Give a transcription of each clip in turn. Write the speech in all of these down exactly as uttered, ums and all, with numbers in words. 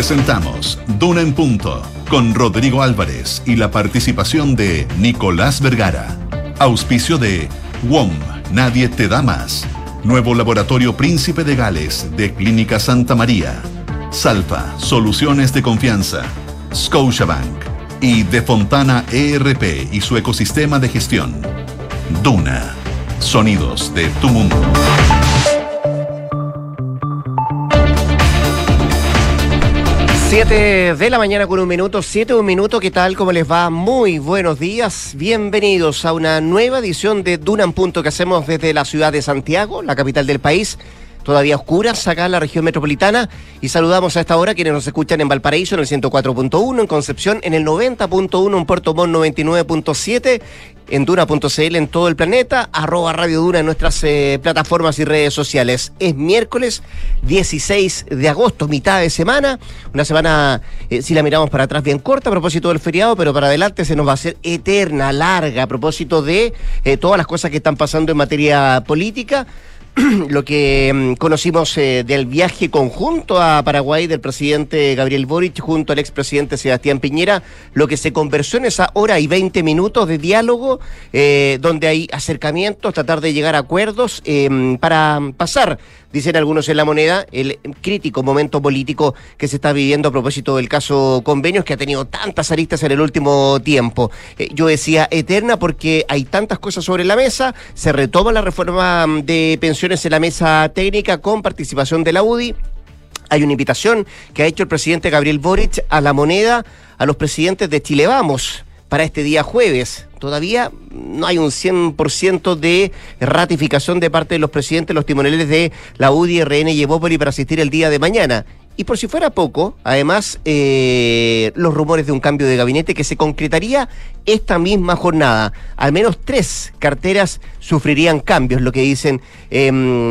Presentamos Duna en Punto con Rodrigo Álvarez y la participación de Nicolás Vergara. Auspicio de W O M, Nadie te da más. Nuevo Laboratorio Príncipe de Gales de Clínica Santa María. Salfa, soluciones de confianza. Scotiabank y De Fontana E R P y su ecosistema de gestión. Duna, sonidos de tu mundo. Siete de la mañana con un minuto, siete un minuto, ¿qué tal? ¿Cómo les va? Muy buenos días, bienvenidos a una nueva edición de Duna en Punto que hacemos desde la ciudad de Santiago, la capital del país. Todavía oscuras acá en la región metropolitana, y saludamos a esta hora quienes nos escuchan en Valparaíso en el ciento cuatro punto uno, en Concepción en el noventa punto uno, en Puerto Montt noventa y nueve punto siete, en Duna punto c l en todo el planeta, arroba Radio Duna en nuestras eh, plataformas y redes sociales. Es miércoles dieciséis de agosto, mitad de semana, una semana, eh, si la miramos para atrás, bien corta a propósito del feriado, pero para adelante se nos va a hacer eterna, larga, a propósito de eh, todas las cosas que están pasando en materia política. Lo que um, conocimos eh, del viaje conjunto a Paraguay del presidente Gabriel Boric junto al expresidente Sebastián Piñera, lo que se conversó en esa hora y veinte minutos de diálogo, eh, donde hay acercamientos, tratar de llegar a acuerdos eh, para pasar, dicen algunos en La Moneda, el crítico momento político que se está viviendo a propósito del caso Convenios, que ha tenido tantas aristas en el último tiempo. Eh, yo decía eterna porque hay tantas cosas sobre la mesa, se retoma la reforma de pensiones en la mesa técnica con participación de la U D I. Hay una invitación que ha hecho el presidente Gabriel Boric a La Moneda, a los presidentes de Chile Vamos, para este día jueves. Todavía no hay un cien por ciento de ratificación de parte de los presidentes, los timoneles de la U D I, R N y Evópoli para asistir el día de mañana. Y por si fuera poco, además, eh, los rumores de un cambio de gabinete que se concretaría esta misma jornada. Al menos tres carteras sufrirían cambios, lo que dicen eh,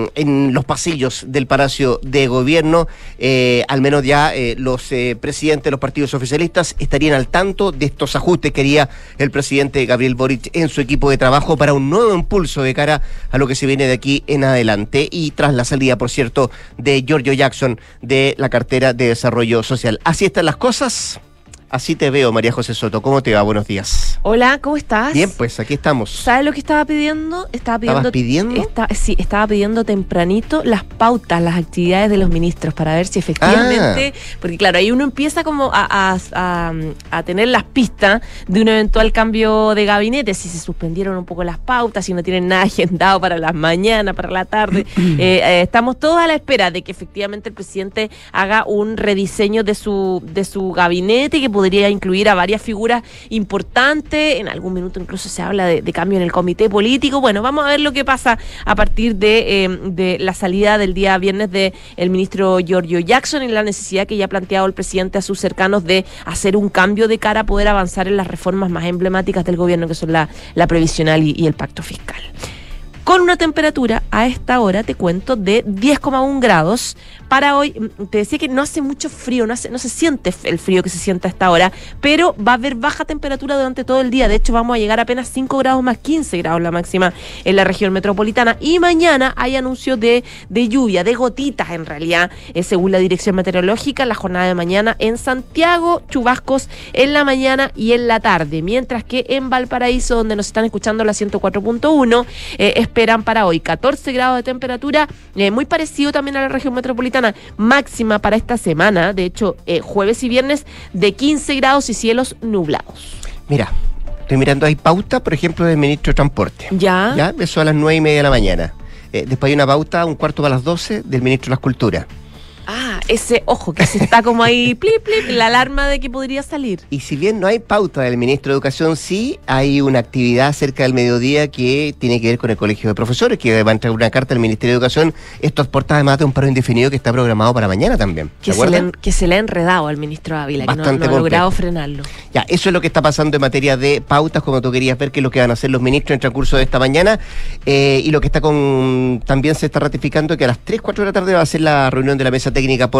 en los pasillos del Palacio de Gobierno. Eh, al menos ya eh, los eh, presidentes de los partidos oficialistas estarían al tanto de estos ajustes que haría el presidente Gabriel Boric en su equipo de trabajo para un nuevo impulso de cara a lo que se viene de aquí en adelante. Y tras la salida, por cierto, de Giorgio Jackson de la cartera de Desarrollo Social. Así están las cosas. Así te veo, María José Soto. ¿Cómo te va? Buenos días. Hola, ¿cómo estás? Bien, pues aquí estamos. ¿Sabes lo que estaba pidiendo? Estaba pidiendo. ¿Estabas pidiendo? Esta, sí, estaba pidiendo tempranito las pautas, las actividades de los ministros para ver si efectivamente, ah. porque claro, ahí uno empieza como a, a, a, a tener las pistas de un eventual cambio de gabinete, si se suspendieron un poco las pautas, si no tienen nada agendado para las mañanas, para la tarde. eh, eh, estamos todos a la espera de que efectivamente el presidente haga un rediseño de su, de su gabinete, que podría incluir a varias figuras importantes. En algún minuto incluso se habla de, de cambio en el comité político. Bueno, vamos a ver lo que pasa a partir de, eh, de la salida del día viernes del ministro Giorgio Jackson y la necesidad que ya ha planteado el presidente a sus cercanos de hacer un cambio de cara a poder avanzar en las reformas más emblemáticas del gobierno, que son la, la previsional y, y el pacto fiscal. Con una temperatura a esta hora, te cuento, de diez coma uno grados. Para hoy, te decía que no hace mucho frío, no, hace, no se siente el frío que se siente a esta hora, pero va a haber baja temperatura durante todo el día. De hecho, vamos a llegar a apenas cinco grados más, quince grados la máxima en la región metropolitana. Y mañana hay anuncio de, de lluvia, de gotitas en realidad, eh, según la Dirección Meteorológica. La jornada de mañana en Santiago, chubascos en la mañana y en la tarde. Mientras que en Valparaíso, donde nos están escuchando la ciento cuatro punto uno, eh, esperan para hoy catorce grados de temperatura, eh, muy parecido también a la región metropolitana, máxima para esta semana, de hecho, eh, jueves y viernes de quince grados y cielos nublados. Mira, estoy mirando, hay pauta, por ejemplo, del ministro de Transporte. Ya. Ya, eso a las nueve y media de la mañana. Eh, después hay una pauta, un cuarto para las doce, del ministro de las Culturas. Ah, ese ojo que se está como ahí, plip, plip, la alarma de que podría salir. Y si bien no hay pauta del ministro de Educación, sí hay una actividad cerca del mediodía que tiene que ver con el Colegio de Profesores, que va a entregar una carta al Ministerio de Educación. Esto aporta además de un paro indefinido que está programado para mañana también. Que se, le, que se le ha enredado al ministro Ávila, Bastante que no, no ha logrado frenarlo. Ya, eso es lo que está pasando en materia de pautas, como tú querías ver, que es lo que van a hacer los ministros en el transcurso de esta mañana. Eh, y lo que está con también se está ratificando que a las tres, cuatro de la tarde va a ser la reunión de la mesa técnica por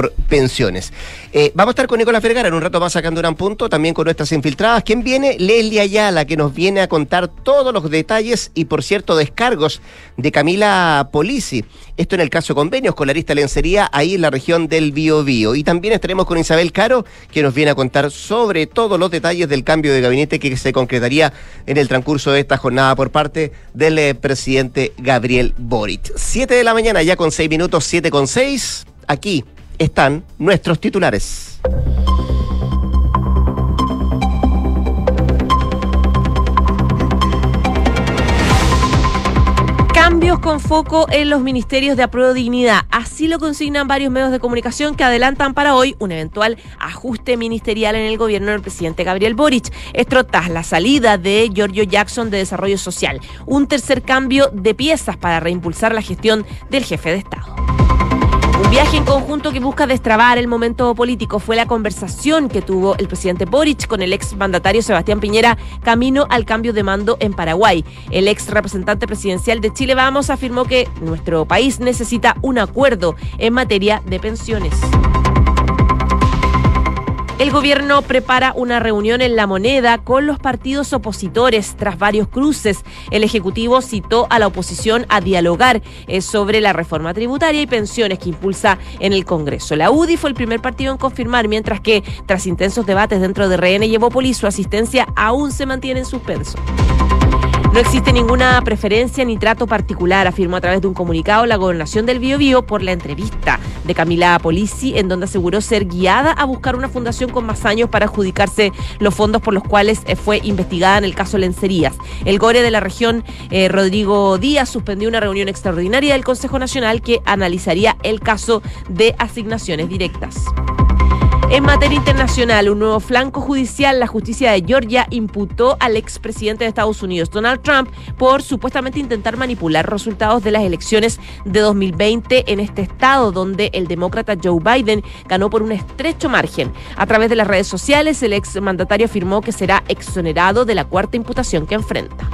por pensiones. Eh, vamos a estar con Nicolás Vergara en un rato más sacando un punto, también con nuestras infiltradas. ¿Quién viene? Leslie Ayala, que nos viene a contar todos los detalles y, por cierto, descargos de Camila Polisi. Esto en el caso convenios con la Arista Lencería, ahí en la región del Biobío. Y también estaremos con Isabel Caro, que nos viene a contar sobre todos los detalles del cambio de gabinete que se concretaría en el transcurso de esta jornada por parte del eh, presidente Gabriel Boric. Siete de la mañana, ya con seis minutos, siete con seis. Aquí están nuestros titulares. Cambios con foco en los ministerios de Apruebo Dignidad. Así lo consignan varios medios de comunicación que adelantan para hoy un eventual ajuste ministerial en el gobierno del presidente Gabriel Boric. Esto tras la salida de Giorgio Jackson de Desarrollo Social. Un tercer cambio de piezas para reimpulsar la gestión del jefe de Estado. Un viaje en conjunto que busca destrabar el momento político fue la conversación que tuvo el presidente Boric con el ex mandatario Sebastián Piñera camino al cambio de mando en Paraguay. El ex representante presidencial de Chile Vamos afirmó que nuestro país necesita un acuerdo en materia de pensiones. El gobierno prepara una reunión en La Moneda con los partidos opositores tras varios cruces. El Ejecutivo citó a la oposición a dialogar eh, sobre la reforma tributaria y pensiones que impulsa en el Congreso. La U D I fue el primer partido en confirmar, mientras que tras intensos debates dentro de R N y Evópolis, su asistencia aún se mantiene en suspenso. No existe ninguna preferencia ni trato particular, afirmó a través de un comunicado la Gobernación del Biobío por la entrevista de Camila Polisi, en donde aseguró ser guiada a buscar una fundación con más años para adjudicarse los fondos por los cuales fue investigada en el caso Lencerías. El Gore de la región, eh, Rodrigo Díaz, suspendió una reunión extraordinaria del Consejo Nacional que analizaría el caso de asignaciones directas. En materia internacional, un nuevo flanco judicial, la justicia de Georgia imputó al expresidente de Estados Unidos, Donald Trump, por supuestamente intentar manipular resultados de las elecciones de dos mil veinte en este estado, donde el demócrata Joe Biden ganó por un estrecho margen. A través de las redes sociales, el exmandatario afirmó que será exonerado de la cuarta imputación que enfrenta.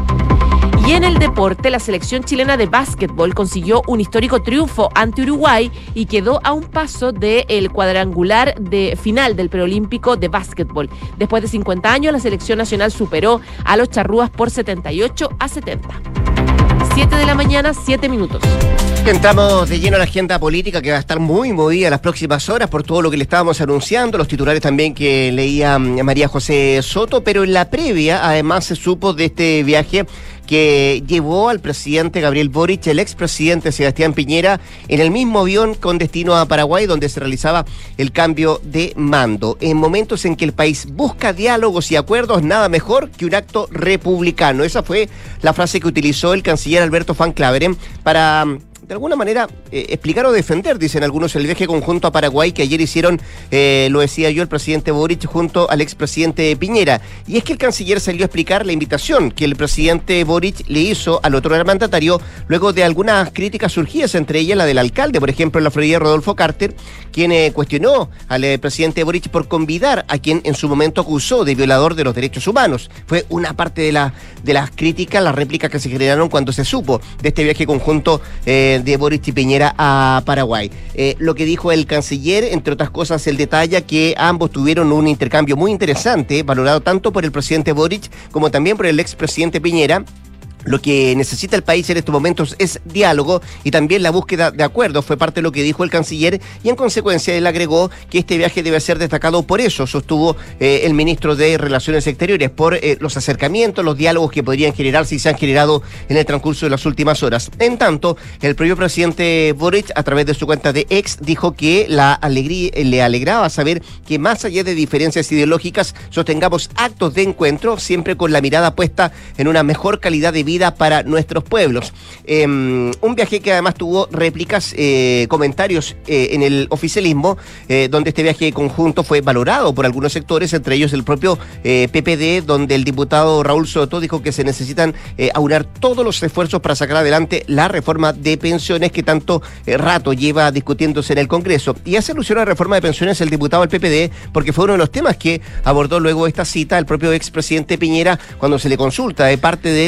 Y en el deporte, la selección chilena de básquetbol consiguió un histórico triunfo ante Uruguay y quedó a un paso del cuadrangular de final del preolímpico de básquetbol. Después de cincuenta años, la selección nacional superó a los charrúas por setenta y ocho a setenta. siete de la mañana, siete minutos. Entramos de lleno a la agenda política que va a estar muy movida las próximas horas por todo lo que le estábamos anunciando, los titulares también que leía María José Soto, pero en la previa además se supo de este viaje que llevó al presidente Gabriel Boric, el expresidente Sebastián Piñera, en el mismo avión con destino a Paraguay, donde se realizaba el cambio de mando. En momentos en que el país busca diálogos y acuerdos, nada mejor que un acto republicano. Esa fue la frase que utilizó el canciller Alberto Van Klaveren para, de alguna manera, eh, explicar o defender, dicen algunos, el viaje conjunto a Paraguay que ayer hicieron, eh, lo decía yo, el presidente Boric junto al expresidente Piñera. Y es que el canciller salió a explicar la invitación que el presidente Boric le hizo al otro mandatario luego de algunas críticas surgidas, entre ellas la del alcalde, por ejemplo, en la Florida, Rodolfo Carter, quien eh, cuestionó al eh, presidente Boric por convidar a quien en su momento acusó de violador de los derechos humanos. Fue una parte de, la, de las críticas, las réplicas que se generaron cuando se supo de este viaje conjunto eh, de Boric y Piñera a Paraguay. Eh, lo que dijo el canciller, entre otras cosas, el detalle que ambos tuvieron un intercambio muy interesante, valorado tanto por el presidente Boric como también por el expresidente Piñera. Lo que necesita el país en estos momentos es diálogo y también la búsqueda de acuerdos, fue parte de lo que dijo el canciller, y en consecuencia él agregó que este viaje debe ser destacado por eso, sostuvo eh, el ministro de Relaciones Exteriores, por eh, los acercamientos, los diálogos que podrían generarse y se han generado en el transcurso de las últimas horas. En tanto, el propio presidente Boric, a través de su cuenta de X, dijo que la alegría, le alegraba saber que más allá de diferencias ideológicas, sostengamos actos de encuentro, siempre con la mirada puesta en una mejor calidad de vida vida para nuestros pueblos. Eh, un viaje que además tuvo réplicas, eh, comentarios eh, en el oficialismo, eh, donde este viaje conjunto fue valorado por algunos sectores, entre ellos el propio eh, P P D, donde el diputado Raúl Soto dijo que se necesitan eh, aunar todos los esfuerzos para sacar adelante la reforma de pensiones que tanto eh, rato lleva discutiéndose en el Congreso. Y hace alusión a la reforma de pensiones el diputado del P P D, porque fue uno de los temas que abordó luego esta cita el propio expresidente Piñera cuando se le consulta de parte de lo que se conversó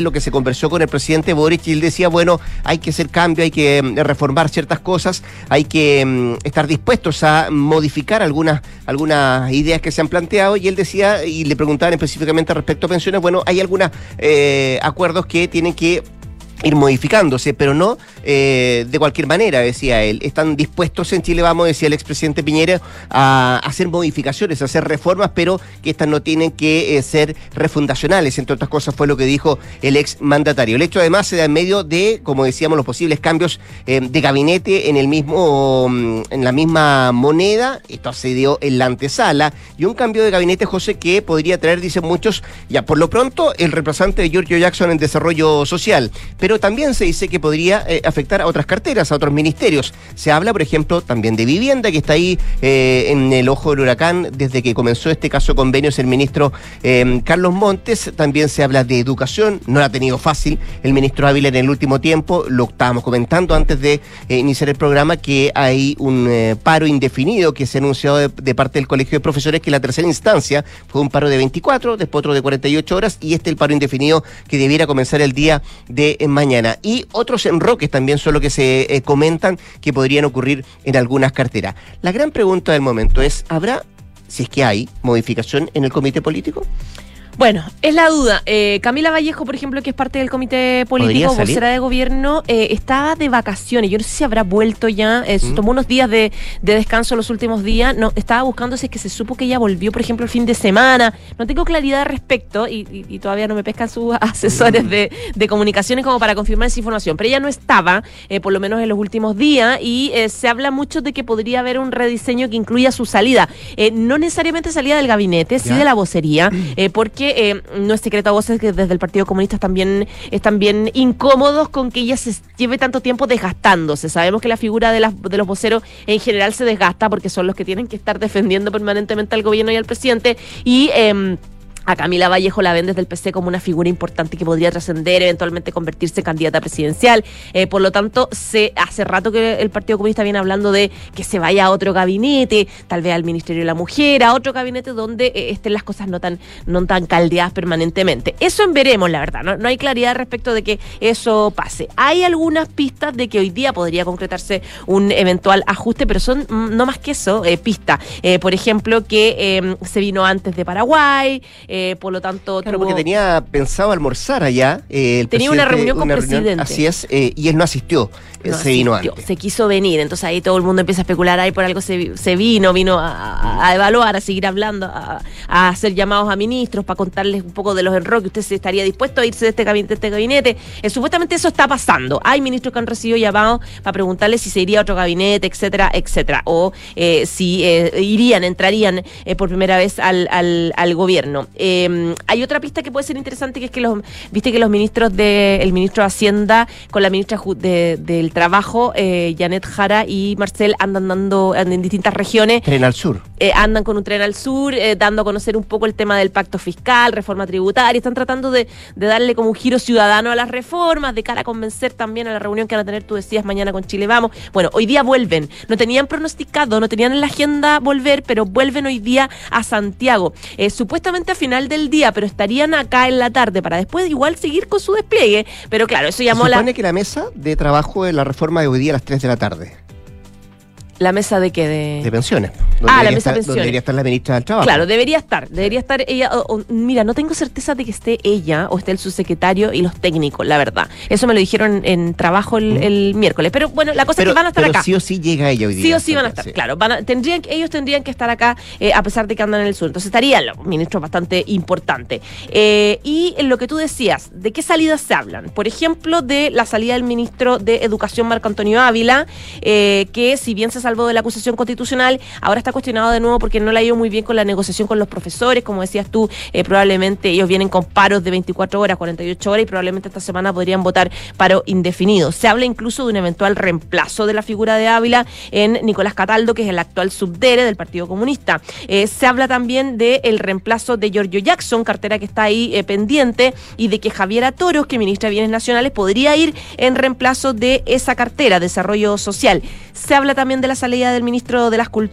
conversó con el presidente Boric y él decía, bueno, hay que hacer cambio, hay que eh, reformar ciertas cosas, hay que eh, estar dispuestos a modificar algunas, algunas ideas que se han planteado, y él decía, y le preguntaban específicamente respecto a pensiones, bueno, hay algunos eh, acuerdos que tienen que ir modificándose, pero no eh, de cualquier manera, decía él. Están dispuestos en Chile Vamos, decía el expresidente Piñera, a hacer modificaciones, a hacer reformas, pero que estas no tienen que eh, ser refundacionales, entre otras cosas fue lo que dijo el ex mandatario. El hecho además se da en medio de, como decíamos, los posibles cambios eh, de gabinete en el mismo, en la misma moneda. Esto se dio en la antesala, y un cambio de gabinete, José, que podría traer, dicen muchos, ya por lo pronto, el reemplazante de Giorgio Jackson en desarrollo social, pero Pero también se dice que podría eh, afectar a otras carteras, a otros ministerios. Se habla, por ejemplo, también de vivienda, que está ahí eh, en el ojo del huracán desde que comenzó este caso convenio, es el ministro eh, Carlos Montes. También se habla de educación, no la ha tenido fácil el ministro Ávila en el último tiempo. Lo estábamos comentando antes de eh, iniciar el programa, que hay un eh, paro indefinido que se ha anunciado de, de parte del Colegio de Profesores, que la tercera instancia fue un paro de veinticuatro, después otro de cuarenta y ocho horas, y este el paro indefinido que debiera comenzar el día de eh, mañana. Y otros enroques también son los que se eh, comentan que podrían ocurrir en algunas carteras. La gran pregunta del momento es, ¿habrá, si es que hay, modificación en el comité político? Bueno, es la duda. Eh, Camila Vallejo, por ejemplo, que es parte del comité político, vocera de gobierno, eh, estaba de vacaciones. Yo no sé si habrá vuelto ya. Eh, ¿Mm? Tomó unos días de, de descanso los últimos días. No, estaba buscando si es que se supo que ella volvió, por ejemplo, el fin de semana. No tengo claridad al respecto y, y, y todavía no me pescan sus asesores de, de comunicaciones como para confirmar esa información. Pero ella no estaba, eh, por lo menos en los últimos días, y eh, se habla mucho de que podría haber un rediseño que incluya su salida. Eh, no necesariamente salida del gabinete, sí ¿Ya? de la vocería, eh, porque que eh, no es secreto a voces que desde el Partido Comunista también están bien incómodos con que ella se lleve tanto tiempo desgastándose. Sabemos que la figura de, las, de los voceros en general se desgasta porque son los que tienen que estar defendiendo permanentemente al gobierno y al presidente, y eh, a Camila Vallejo la ven desde el P C como una figura importante que podría trascender, eventualmente convertirse en candidata presidencial. Eh, por lo tanto, se hace rato que el Partido Comunista viene hablando de que se vaya a otro gabinete, tal vez al Ministerio de la Mujer, a otro gabinete donde eh, estén las cosas no tan, no tan caldeadas permanentemente. Eso en veremos, la verdad. No, no hay claridad respecto de que eso pase. Hay algunas pistas de que hoy día podría concretarse un eventual ajuste, pero son mm, no más que eso, eh, pistas. Eh, por ejemplo, que eh, se vino antes de Paraguay, Eh, por lo tanto... Claro, tuvo... porque tenía pensado almorzar allá. Eh, el tenía una reunión con el presidente. Así es, eh, y él no asistió. No se vino asistió, antes. Se quiso venir, entonces ahí todo el mundo empieza a especular, ahí por algo se, se vino, vino a, a evaluar, a seguir hablando, a, a hacer llamados a ministros para contarles un poco de los enroques. Usted se estaría dispuesto a irse de este gabinete, de este gabinete. Eh, supuestamente eso está pasando. Hay ministros que han recibido llamados para preguntarles si se iría a otro gabinete, etcétera, etcétera. O eh, si eh, irían, entrarían eh, por primera vez al, al, al gobierno. Eh, hay otra pista que puede ser interesante, que es que los, viste que los ministros de, el ministro de Hacienda con la ministra de, del Trabajo, eh, Janet Jara y Marcel andan dando andan en distintas regiones. Tren al sur. Eh, andan con un tren al sur, eh, dando a conocer un poco el tema del pacto fiscal, reforma tributaria. Están tratando de, de darle como un giro ciudadano a las reformas, de cara a convencer también a la reunión que van a tener, tú decías, mañana con Chile Vamos. Bueno, hoy día vuelven. No tenían pronosticado, no tenían en la agenda volver, pero vuelven hoy día a Santiago. Eh, supuestamente a final del día, pero estarían acá en la tarde para después igual seguir con su despliegue. Pero claro, eso llamó Se la... supone que la mesa de trabajo de la reforma de hoy día a las tres de la tarde. ¿La mesa de qué? De, de pensiones. Ah, la mesa de pensiones. Donde debería estar la ministra del Trabajo. Claro, debería estar. Debería estar ella. O, o, mira, no tengo certeza de que esté ella o esté el subsecretario y los técnicos, la verdad. Eso me lo dijeron en, en trabajo el, mm. el miércoles. Pero bueno, la cosa pero, es que van a estar pero acá. sí o sí llega ella hoy día. Sí o sí van a estar, sí. Claro. Van a, tendrían, ellos tendrían que estar acá eh, a pesar de que andan en el sur. Entonces estarían los ministros bastante importantes. Eh, y en lo que tú decías, ¿de qué salidas se hablan? Por ejemplo, de la salida del ministro de Educación, Marco Antonio Ávila, eh, que si bien se salvó de la acusación constitucional, ahora está cuestionado de nuevo porque no le ha ido muy bien con la negociación con los profesores. Como decías tú, eh, probablemente ellos vienen con paros de veinticuatro horas, cuarenta y ocho horas, y probablemente esta semana podrían votar paro indefinido. Se habla incluso de un eventual reemplazo de la figura de Ávila en Nicolás Cataldo, que es el actual subdere del Partido Comunista. Eh, se habla también del reemplazo de Giorgio Jackson, cartera que está ahí eh, pendiente, y de que Javiera Toros, que ministra de Bienes Nacionales, podría ir en reemplazo de esa cartera, Desarrollo Social. Se habla también de la salida del ministro de las Culturas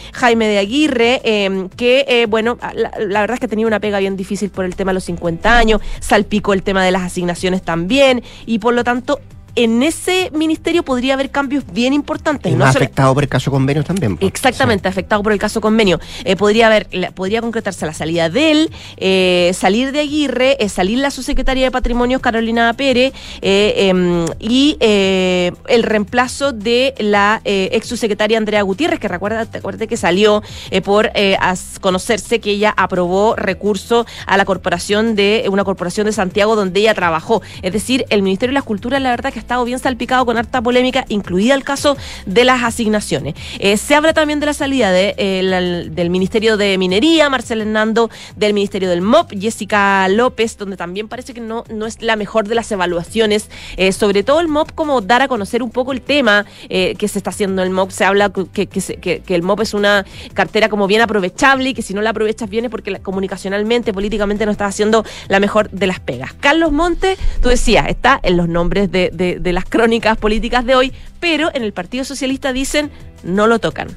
Jaime de Aguirre, eh, que, eh, bueno, la, la verdad es que tenía una pega bien difícil por el tema de los cincuenta años, salpicó el tema de las asignaciones también, y por lo tanto, en ese ministerio podría haber cambios bien importantes. Y no más solo... afectado por el caso convenio también. Pues. Exactamente, sí. Afectado por el caso convenio. Eh, podría haber, la, podría concretarse la salida de él, eh, salir de Aguirre, eh, salir la subsecretaria de Patrimonio, Carolina Pérez, eh, eh, y eh, el reemplazo de la eh, ex subsecretaria Andrea Gutiérrez, que recuerda, te acuerdas que salió eh, por eh, conocerse que ella aprobó recurso a la corporación de, una corporación de Santiago donde ella trabajó. Es decir, el Ministerio de la Cultura, la verdad que ha estado bien salpicado con harta polémica, incluida el caso de las asignaciones. Eh, se habla también de la salida de, eh, la, del Ministerio de Minería, Marcelo Hernando, del Ministerio del M O P, Jessica López, donde también parece que no, no es la mejor de las evaluaciones, eh, sobre todo el M O P, como dar a conocer un poco el tema eh, que se está haciendo el M O P. Se habla que, que, que, que el M O P es una cartera como bien aprovechable y que si no la aprovechas bien es porque la, comunicacionalmente, políticamente no estás haciendo la mejor de las pegas. Carlos Montes, tú decías, está en los nombres de, de de las crónicas políticas de hoy, pero en el Partido Socialista dicen no lo tocan.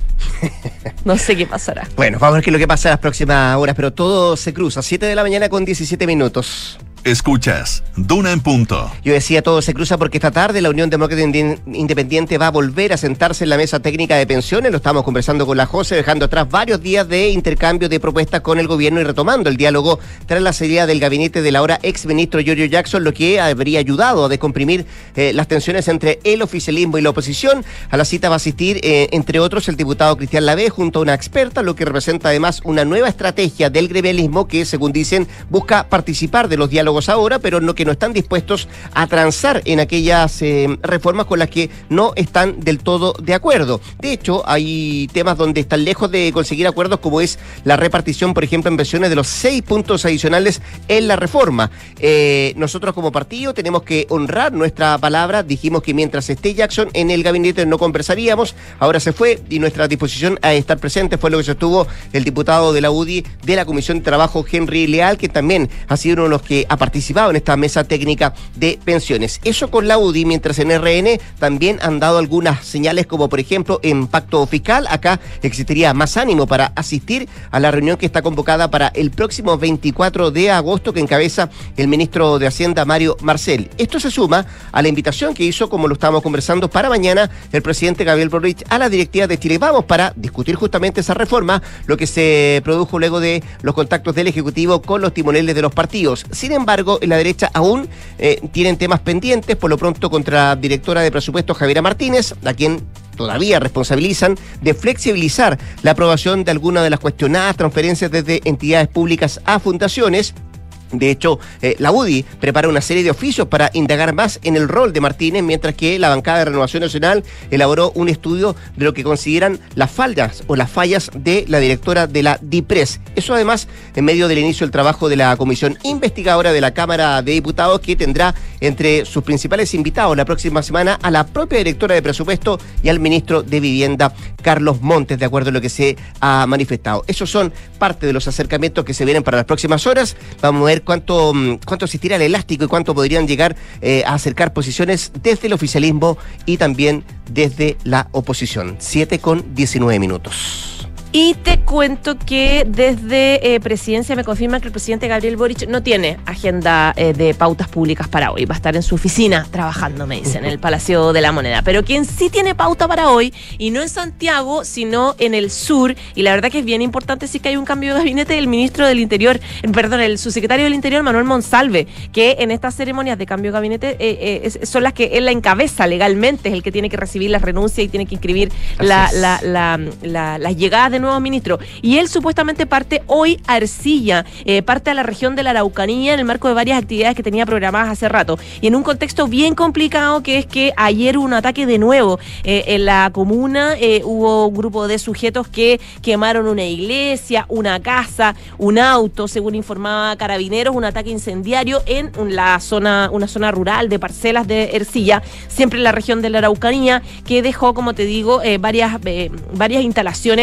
No sé qué pasará. Bueno, vamos a ver qué es lo que pasa en las próximas horas, pero todo se cruza. siete de la mañana con diecisiete minutos. Escuchas Duna en Punto. Yo decía, todo se cruza porque esta tarde la Unión Demócrata Independiente va a volver a sentarse en la mesa técnica de pensiones. Lo estamos conversando con la José, dejando atrás varios días de intercambio de propuestas con el gobierno y retomando el diálogo tras la salida del gabinete del ahora ex ministro Giorgio Jackson, lo que habría ayudado a descomprimir eh, las tensiones entre el oficialismo y la oposición. A la cita va a asistir, eh, entre otros, el diputado Cristian Lavé junto a una experta, lo que representa además una nueva estrategia del gremialismo que, según dicen, busca participar de los diálogos ahora, pero no, que no están dispuestos a transar en aquellas eh, reformas con las que no están del todo de acuerdo. De hecho, hay temas donde están lejos de conseguir acuerdos, como es la repartición, por ejemplo, en pensiones de los seis puntos adicionales en la reforma. Eh, nosotros como partido tenemos que honrar nuestra palabra. Dijimos que mientras esté Jackson en el gabinete no conversaríamos. Ahora se fue y nuestra disposición a estar presente fue lo que sostuvo el diputado de la U D I de la Comisión de Trabajo, Henry Leal, que también ha sido uno de los que ha participado en esta mesa técnica de pensiones. Eso con la U D I, mientras en R N también han dado algunas señales, como por ejemplo en pacto fiscal. Acá existiría más ánimo para asistir a la reunión que está convocada para el próximo veinticuatro de agosto, que encabeza el ministro de Hacienda, Mario Marcel. Esto se suma a la invitación que hizo, como lo estábamos conversando, para mañana el presidente Gabriel Boric a la directiva de Chile Vamos para discutir justamente esa reforma, lo que se produjo luego de los contactos del Ejecutivo con los timoneles de los partidos. Sin embargo, en la derecha aún eh, tienen temas pendientes, por lo pronto contra la directora de presupuestos, Javiera Martínez, a quien todavía responsabilizan de flexibilizar la aprobación de algunas de las cuestionadas transferencias desde entidades públicas a fundaciones. De hecho, eh, la U D I prepara una serie de oficios para indagar más en el rol de Martínez, mientras que la bancada de Renovación Nacional elaboró un estudio de lo que consideran las fallas o las fallas de la directora de la DIPRES. Eso además en medio del inicio del trabajo de la Comisión Investigadora de la Cámara de Diputados, que tendrá entre sus principales invitados la próxima semana a la propia directora de Presupuesto y al ministro de Vivienda, Carlos Montes, de acuerdo a lo que se ha manifestado. Esos son parte de los acercamientos que se vienen para las próximas horas. Vamos a ver cuánto, cuánto se estira el elástico y cuánto podrían llegar eh, a acercar posiciones desde el oficialismo y también desde la oposición. siete con diecinueve minutos. Y te cuento que desde eh, Presidencia me confirman que el presidente Gabriel Boric no tiene agenda eh, de pautas públicas para hoy. Va a estar en su oficina trabajando, me dicen, en el Palacio de la Moneda. Pero quien sí tiene pauta para hoy, y no en Santiago, sino en el sur, y la verdad que es bien importante, sí que hay un cambio de gabinete del ministro del Interior, eh, perdón, el subsecretario del Interior, Manuel Monsalve, que en estas ceremonias de cambio de gabinete eh, eh, son las que él la encabeza legalmente, es el que tiene que recibir las renuncias y tiene que inscribir la, la, la, la, las llegadas de nuevo ministro, y él supuestamente parte hoy a Ercilla, eh, parte a la región de la Araucanía en el marco de varias actividades que tenía programadas hace rato, y en un contexto bien complicado, que es que ayer hubo un ataque de nuevo eh, en la comuna, eh, hubo un grupo de sujetos que quemaron una iglesia, una casa, un auto, según informaba Carabineros, un ataque incendiario en la zona, una zona rural de parcelas de Ercilla, siempre en la región de la Araucanía, que dejó, como te digo, eh, varias, eh, varias instalaciones totalmente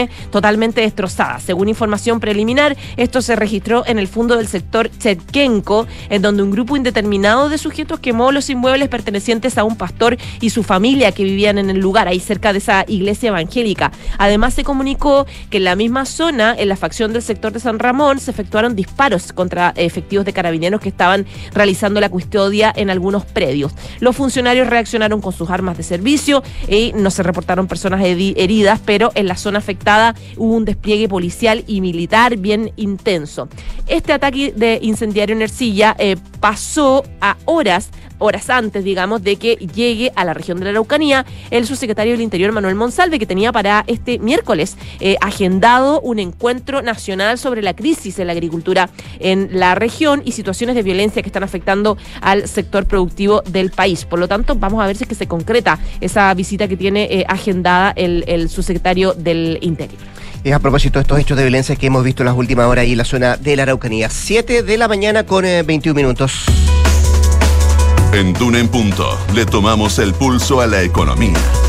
totalmente destrozada. Según información preliminar, esto se registró en el fondo del sector Chetquenco, en donde un grupo indeterminado de sujetos quemó los inmuebles pertenecientes a un pastor y su familia que vivían en el lugar, ahí cerca de esa iglesia evangélica. Además, se comunicó que en la misma zona, en la facción del sector de San Ramón, se efectuaron disparos contra efectivos de carabineros que estaban realizando la custodia en algunos predios. Los funcionarios reaccionaron con sus armas de servicio y no se reportaron personas heridas, pero en la zona afectada hubo un despliegue policial y militar bien intenso. Este ataque de incendiario en Ercilla eh, pasó a horas horas antes, digamos, de que llegue a la región de la Araucanía el subsecretario del Interior, Manuel Monsalve, que tenía para este miércoles eh, agendado un encuentro nacional sobre la crisis en la agricultura en la región y situaciones de violencia que están afectando al sector productivo del país. Por lo tanto, vamos a ver si es que se concreta esa visita que tiene eh, agendada el, el subsecretario del Interior. Es a propósito de estos hechos de violencia que hemos visto en las últimas horas ahí en la zona de la Araucanía. siete de la mañana con eh, veintiún minutos. En Duna en Punto le tomamos el pulso a la economía.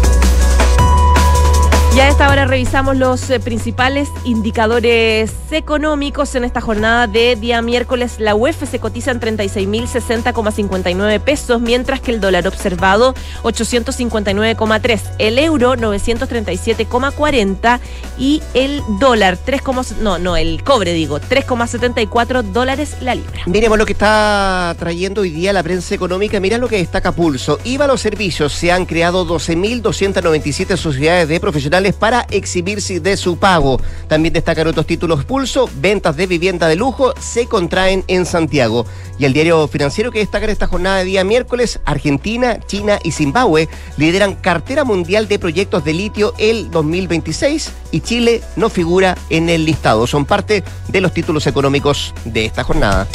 Ya a esta hora revisamos los eh, principales indicadores económicos en esta jornada de día miércoles. La U E F se cotiza en treinta y seis mil sesenta coma cincuenta y nueve pesos, mientras que el dólar observado ochocientos cincuenta y nueve coma tres, el euro novecientos treinta y siete coma cuarenta y el dólar tres, no, no, el cobre digo, tres coma setenta y cuatro dólares la libra. Miremos lo que está trayendo hoy día la prensa económica. Mira lo que destaca Pulso. I V A a los servicios. Se han creado doce mil doscientas noventa y siete sociedades de profesionales para exhibirse de su pago. También destacan otros títulos Pulso. Ventas de vivienda de lujo se contraen en Santiago. Y el diario financiero que destaca en esta jornada de día miércoles: Argentina, China y Zimbabue lideran cartera mundial de proyectos de litio el dos mil veintiséis y Chile no figura en el listado. Son parte de los títulos económicos de esta jornada.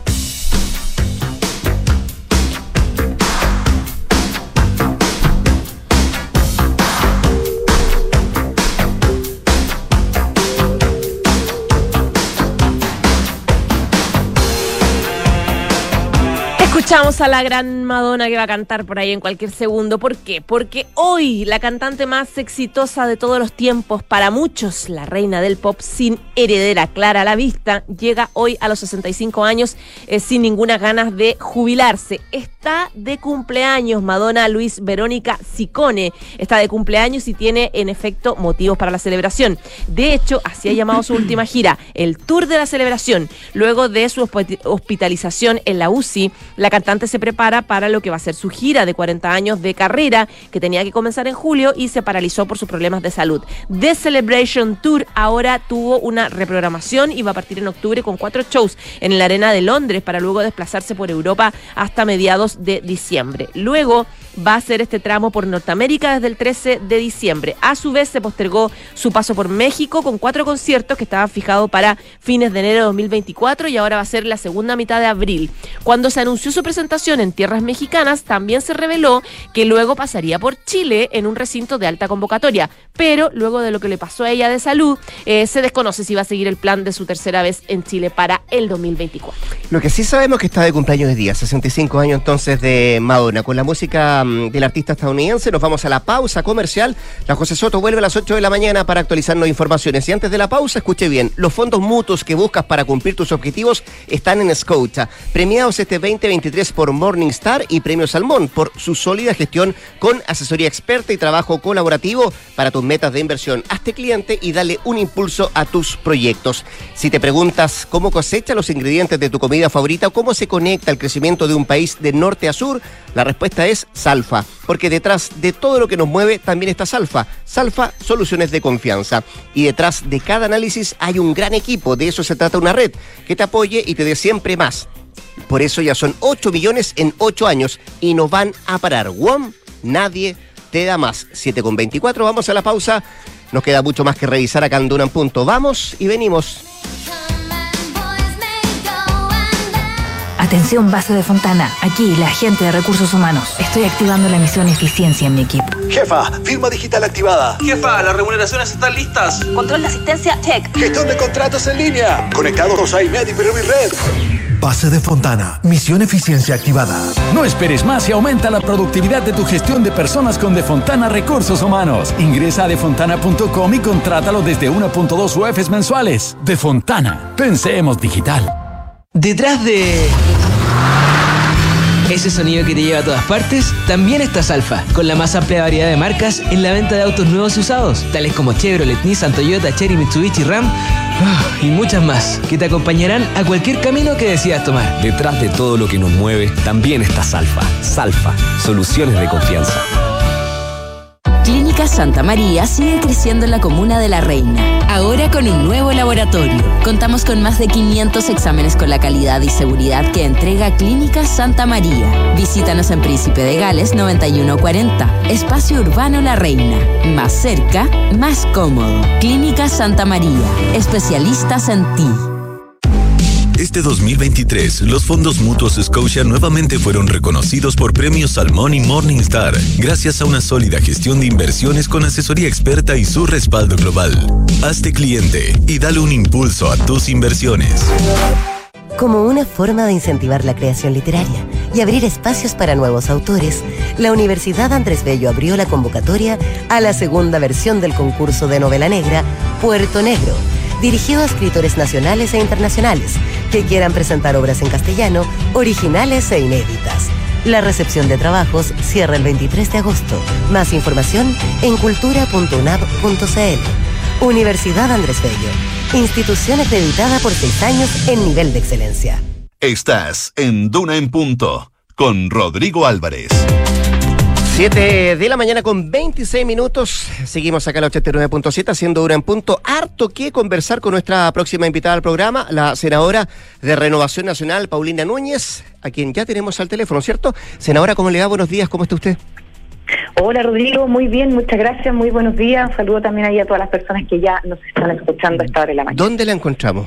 Escuchamos a la gran Madonna que va a cantar por ahí en cualquier segundo. ¿Por qué? Porque hoy la cantante más exitosa de todos los tiempos, para muchos la reina del pop sin heredera clara a la vista, llega hoy a los sesenta y cinco años eh, sin ninguna ganas de jubilarse. Está de cumpleaños Madonna Luis Verónica Ciccone. Está de cumpleaños y tiene en efecto motivos para la celebración. De hecho, así ha llamado su última gira, el Tour de la Celebración. Luego de su hospitalización en la U C I, la cantante se prepara para lo que va a ser su gira de cuarenta años de carrera, que tenía que comenzar en julio y se paralizó por sus problemas de salud. The Celebration Tour ahora tuvo una reprogramación y va a partir en octubre con cuatro shows en la Arena de Londres para luego desplazarse por Europa hasta mediados de diciembre. Luego va a hacer este tramo por Norteamérica desde el trece de diciembre. A su vez se postergó su paso por México con cuatro conciertos que estaban fijados para fines de enero de dos mil veinticuatro y ahora va a ser la segunda mitad de abril. Cuando se anunció su presentación en tierras mexicanas, también se reveló que luego pasaría por Chile en un recinto de alta convocatoria, pero luego de lo que le pasó a ella de salud, eh, se desconoce si va a seguir el plan de su tercera vez en Chile para el dos mil veinticuatro. Lo que sí sabemos es que está de cumpleaños de día, sesenta y cinco años entonces de Madonna. Con la música um, del artista estadounidense nos vamos a la pausa comercial. La José Soto vuelve a las ocho de la mañana para actualizarnos informaciones. Y antes de la pausa, escuche bien, los fondos mutuos que buscas para cumplir tus objetivos están en Scotia, premiados este veinte veintitrés por Morningstar y Premio Salmón por su sólida gestión con asesoría experta y trabajo colaborativo para tus metas de inversión. Hazte cliente y dale un impulso a tus proyectos. Si te preguntas cómo cosecha los ingredientes de tu comida favorita o cómo se conecta el crecimiento de un país de norte a sur, la respuesta es Salfa, porque detrás de todo lo que nos mueve también está Salfa. Salfa, soluciones de confianza. Y detrás de cada análisis hay un gran equipo, de eso se trata una red, que te apoye y te dé siempre más. Por eso ya son ocho millones en ocho años y no van a parar. W O M, nadie te da más. siete con veinticuatro, vamos a la pausa. Nos queda mucho más que revisar acá en Duna en Punto. Vamos y venimos. Atención, base de Fontana. Aquí, la agente de recursos humanos. Estoy activando la misión eficiencia en mi equipo. Jefa, firma digital activada. Jefa, las remuneraciones están listas. Control de asistencia, check. Gestión de contratos en línea. Conectados a iMed y Red. Base de Fontana. Misión eficiencia activada. No esperes más y aumenta la productividad de tu gestión de personas con De Fontana Recursos Humanos. Ingresa a defontana punto com y contrátalo desde uno punto dos U Fs mensuales. De Fontana. Pensemos digital. Detrás de ese sonido que te lleva a todas partes, también está Salfa, con la más amplia variedad de marcas en la venta de autos nuevos y usados, tales como Chevrolet, Nissan, Toyota, Chery, Mitsubishi, Ram y muchas más, que te acompañarán a cualquier camino que decidas tomar. Detrás de todo lo que nos mueve, también está Salfa. Salfa, soluciones de confianza. Clínica Santa María sigue creciendo en la comuna de La Reina, ahora con un nuevo laboratorio. Contamos con más de quinientos exámenes con la calidad y seguridad que entrega Clínica Santa María. Visítanos en Príncipe de Gales noventa y uno cuarenta, Espacio Urbano La Reina. Más cerca, más cómodo. Clínica Santa María, especialistas en ti. Este dos mil veintitrés, los fondos mutuos Scotia nuevamente fueron reconocidos por premios Salmón y Morningstar, gracias a una sólida gestión de inversiones con asesoría experta y su respaldo global. Hazte cliente y dale un impulso a tus inversiones. Como una forma de incentivar la creación literaria y abrir espacios para nuevos autores, la Universidad Andrés Bello abrió la convocatoria a la segunda versión del concurso de novela negra Puerto Negro, dirigido a escritores nacionales e internacionales que quieran presentar obras en castellano, originales e inéditas. La recepción de trabajos cierra el veintitrés de agosto. Más información en cultura punto unab punto c l. Universidad Andrés Bello, institución acreditada por seis años en nivel de excelencia. Estás en Duna en Punto, con Rodrigo Álvarez. siete de la mañana con veintiséis minutos. Seguimos acá en la ochenta y nueve punto siete haciendo Duna en Punto. Harto que conversar con nuestra próxima invitada al programa, la senadora de Renovación Nacional, Paulina Núñez, a quien ya tenemos al teléfono, ¿cierto? Senadora, ¿cómo le va? Buenos días, ¿cómo está usted? Hola Rodrigo, muy bien, muchas gracias, muy buenos días. Un saludo también ahí a todas las personas que ya nos están escuchando a esta hora de la mañana. ¿Dónde la encontramos?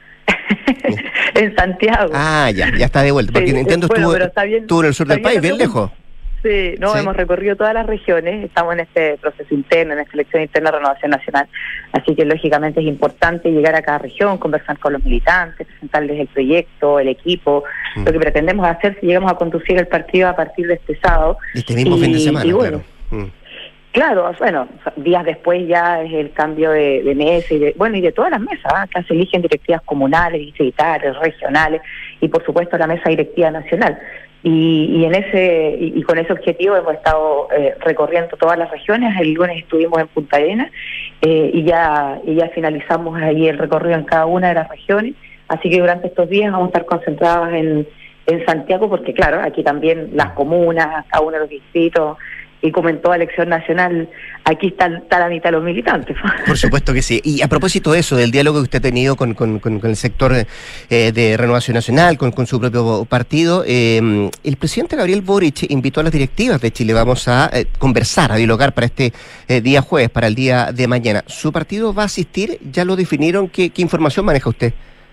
En Santiago. Ah, ya, ya está de vuelta, porque sí, Nintendo bueno, estuvo, bien, estuvo en el sur del país, bien lejos. Sí, no, sí. Hemos recorrido todas las regiones, estamos en este proceso interno, en esta elección interna de Renovación Nacional, así que lógicamente es importante llegar a cada región, conversar con los militantes, presentarles el proyecto, el equipo, mm. lo que pretendemos hacer si llegamos a conducir el partido a partir de este sábado. Este mismo y, fin de semana, y bueno, claro. Mm. Claro, bueno, días después ya es el cambio de, de mesa y de, bueno, y de todas las mesas, ¿eh? Acá se eligen directivas comunales, distritales, regionales y por supuesto la mesa directiva nacional. Y, y en ese y, y con ese objetivo hemos estado eh, recorriendo todas las regiones. El lunes estuvimos en Punta Arenas eh, y ya y ya finalizamos ahí el recorrido en cada una de las regiones. Así que durante estos días vamos a estar concentrados en, en Santiago porque claro, aquí también las comunas, cada uno de los distritos. Y como en toda elección nacional, aquí está, está la mitad de los militantes. Por supuesto que sí. Y a propósito de eso, del diálogo que usted ha tenido con, con, con, con el sector eh, de Renovación Nacional, con, con su propio partido, eh, el presidente Gabriel Boric invitó a las directivas de Chile Vamos a eh, conversar, a dialogar para este eh, día jueves, para el día de mañana. ¿Su partido va a asistir? ¿Ya lo definieron? ¿Qué, qué información maneja usted?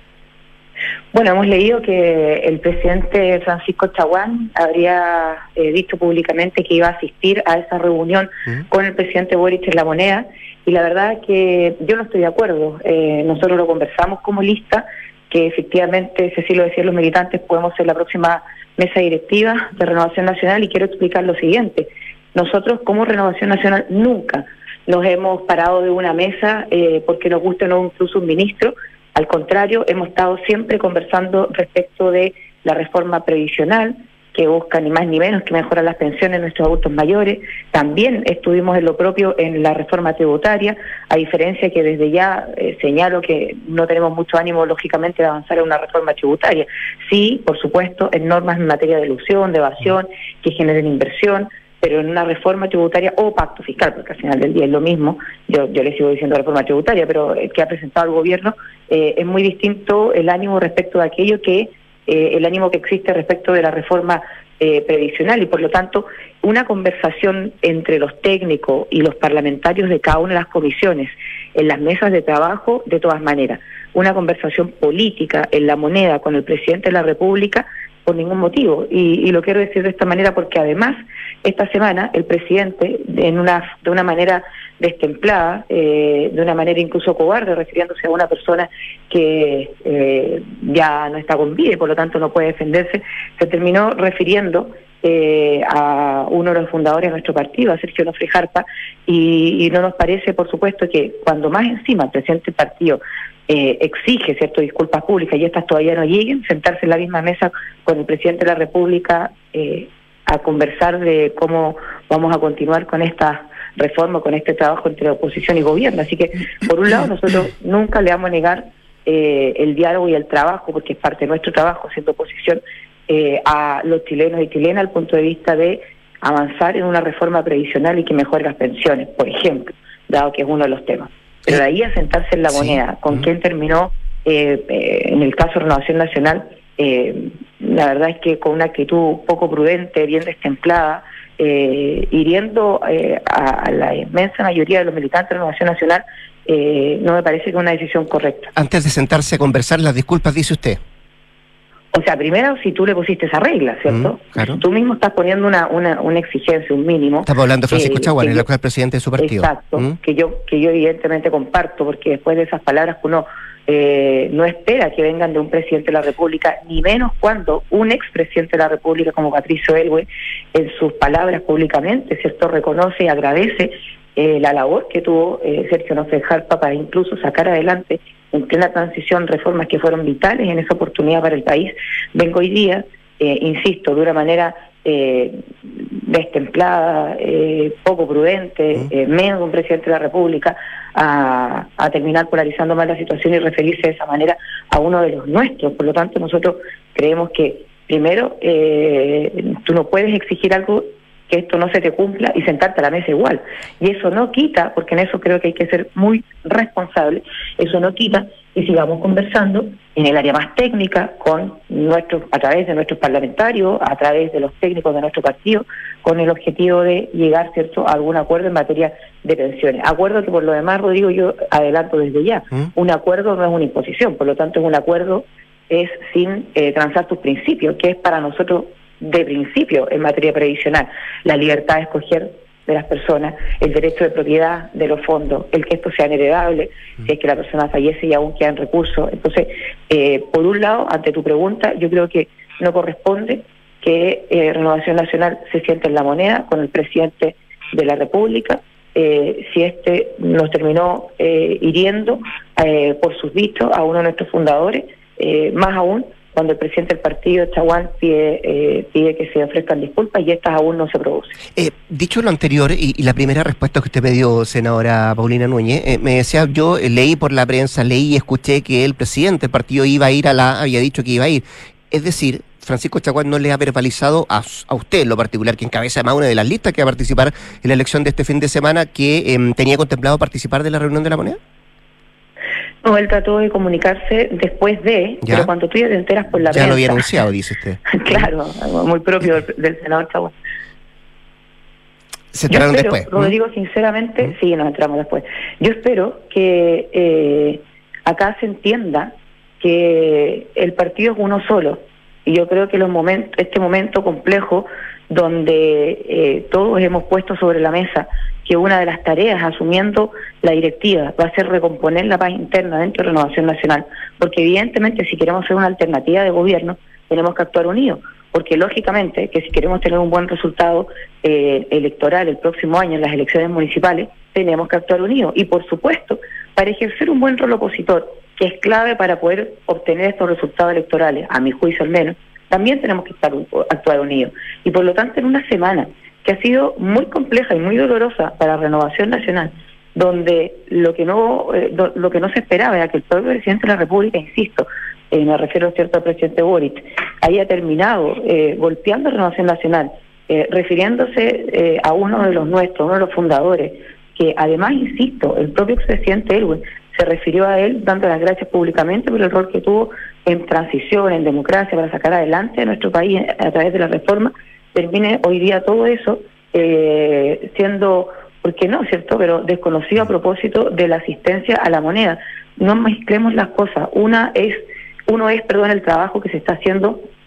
Bueno, hemos leído que el presidente Francisco Chaguán habría eh, dicho públicamente que iba a asistir a esa reunión uh-huh. con el presidente Boric en La Moneda, y la verdad es que yo no estoy de acuerdo. Eh, nosotros lo conversamos como lista, que efectivamente, si así lo decían los militantes, podemos ser la próxima mesa directiva de Renovación Nacional, y quiero explicar lo siguiente. Nosotros como Renovación Nacional nunca nos hemos parado de una mesa eh, porque nos guste o no incluso un ministro. Al contrario, hemos estado siempre conversando respecto de la reforma previsional, que busca ni más ni menos que mejorar las pensiones de nuestros adultos mayores. También estuvimos en lo propio en la reforma tributaria, a diferencia que desde ya eh, señalo que no tenemos mucho ánimo, lógicamente, de avanzar en una reforma tributaria. Sí, por supuesto, en normas en materia de elusión, de evasión, que generen inversión, pero en una reforma tributaria o pacto fiscal, porque al final del día es lo mismo, yo yo le sigo diciendo reforma tributaria, pero el que ha presentado el gobierno eh, es muy distinto el ánimo respecto de aquello que eh, el ánimo que existe respecto de la reforma eh, previsional, y por lo tanto una conversación entre los técnicos y los parlamentarios de cada una de las comisiones en las mesas de trabajo, de todas maneras, una conversación política en La Moneda con el presidente de la República por ningún motivo. Y, y lo quiero decir de esta manera porque además esta semana el presidente, en una de una manera destemplada, eh, de una manera incluso cobarde, refiriéndose a una persona que eh, ya no está con vida y por lo tanto no puede defenderse, se terminó refiriendo eh, a uno de los fundadores de nuestro partido, a Sergio Onofre Jarpa, y, y no nos parece, por supuesto, que cuando más encima el presidente del partido Eh, exige cierto disculpas públicas y estas todavía no lleguen, sentarse en la misma mesa con el presidente de la República eh, a conversar de cómo vamos a continuar con esta reforma, con este trabajo entre oposición y gobierno. Así que, por un lado, nosotros nunca le vamos a negar eh, el diálogo y el trabajo, porque es parte de nuestro trabajo, siendo oposición, eh, a los chilenos y chilenas, al punto de vista de avanzar en una reforma previsional y que mejore las pensiones, por ejemplo, dado que es uno de los temas. Pero de ahí a sentarse en la moneda, sí. con quien terminó, eh, eh, en el caso de Renovación Nacional, eh, la verdad es que con una actitud poco prudente, bien destemplada, eh, hiriendo eh, a, a la inmensa mayoría de los militantes de Renovación Nacional, eh, no me parece que es una decisión correcta. Antes de sentarse a conversar, las disculpas, dice usted. O sea, primero, si tú le pusiste esa regla, ¿cierto? Mm, claro. Tú mismo estás poniendo una, una, una exigencia, un mínimo. Estamos hablando de Francisco eh, Chaguán, el yo, actual presidente de su partido. Exacto, ¿Mm? que yo que yo evidentemente comparto, porque después de esas palabras que uno eh, no espera que vengan de un presidente de la República, ni menos cuando un expresidente de la República como Patricio Elwë, en sus palabras públicamente, ¿cierto?, reconoce y agradece eh, la labor que tuvo eh, Sergio Onofre Jarpa para incluso sacar adelante en plena transición reformas que fueron vitales en esa oportunidad para el país. Vengo hoy día, eh, insisto, de una manera eh, destemplada, eh, poco prudente, eh, menos de un presidente de la República, a, a terminar polarizando más la situación y referirse de esa manera a uno de los nuestros. Por lo tanto, nosotros creemos que, primero, eh, tú no puedes exigir algo que esto no se te cumpla y sentarte a la mesa igual. Y eso no quita, porque en eso creo que hay que ser muy responsable, eso no quita que sigamos conversando en el área más técnica, con nuestros, a través de nuestros parlamentarios, a través de los técnicos de nuestro partido, con el objetivo de llegar, ¿cierto?, a algún acuerdo en materia de pensiones. Acuerdo que, por lo demás, Rodrigo, yo adelanto desde ya, ¿Mm? un acuerdo no es una imposición, por lo tanto es un acuerdo es sin eh, transar tus principios, que es para nosotros de principio en materia previsional, la libertad de escoger de las personas, el derecho de propiedad de los fondos, el que esto sea heredable, si es que la persona fallece y aún quedan recursos. Entonces, eh, por un lado, ante tu pregunta, yo creo que no corresponde que eh, Renovación Nacional se siente en la moneda con el presidente de la República, eh, si este nos terminó eh, hiriendo eh, por sus dichos a uno de nuestros fundadores, eh, más aún cuando el presidente del partido, Chaguán, pide, eh, pide que se ofrezcan disculpas y estas aún no se producen. Eh, dicho lo anterior, y, y la primera respuesta que usted me dio, senadora Paulina Núñez, eh, me decía, yo eh, leí por la prensa, leí y escuché que el presidente del partido iba a ir a la, había dicho que iba a ir. Es decir, Francisco Chaguán no le ha verbalizado a, a usted en lo particular, que encabeza además una de las listas que va a participar en la elección de este fin de semana, que eh, tenía contemplado participar de la reunión de la moneda. No, él trató de comunicarse después de, ¿Ya? Pero cuando tú ya te enteras por la ya prensa... Ya lo había anunciado, dice usted. Claro, muy propio del, del senador Chaguán. ¿Se enteraron después? Rodrigo, ¿Mm? sinceramente, ¿Mm? sí, nos entramos después. Yo espero que eh, acá se entienda que el partido es uno solo, y yo creo que los momentos, este momento complejo donde eh, todos hemos puesto sobre la mesa que una de las tareas, asumiendo la directiva, va a ser recomponer la paz interna dentro de Renovación Nacional, porque evidentemente si queremos ser una alternativa de gobierno, tenemos que actuar unidos, porque lógicamente que si queremos tener un buen resultado eh, electoral el próximo año en las elecciones municipales, tenemos que actuar unidos, y por supuesto, para ejercer un buen rol opositor, que es clave para poder obtener estos resultados electorales, a mi juicio al menos, también tenemos que estar, actuar unidos, y por lo tanto en una semana que ha sido muy compleja y muy dolorosa para Renovación Nacional, donde lo que no eh, do, lo que no se esperaba era que el propio presidente de la República, insisto, eh, me refiero cierto al presidente Boric, haya terminado eh, golpeando a Renovación Nacional, eh, refiriéndose eh, a uno de los nuestros, uno de los fundadores, que además, insisto, el propio expresidente Elwë se refirió a él dando las gracias públicamente por el rol que tuvo en transición, en democracia, para sacar adelante a nuestro país a través de la reforma. Termine hoy día todo eso eh, siendo, ¿por qué no, cierto?, pero desconocido a propósito de la asistencia a la moneda. No mezclemos las cosas. Una es, uno es, perdón, el trabajo que se está haciendo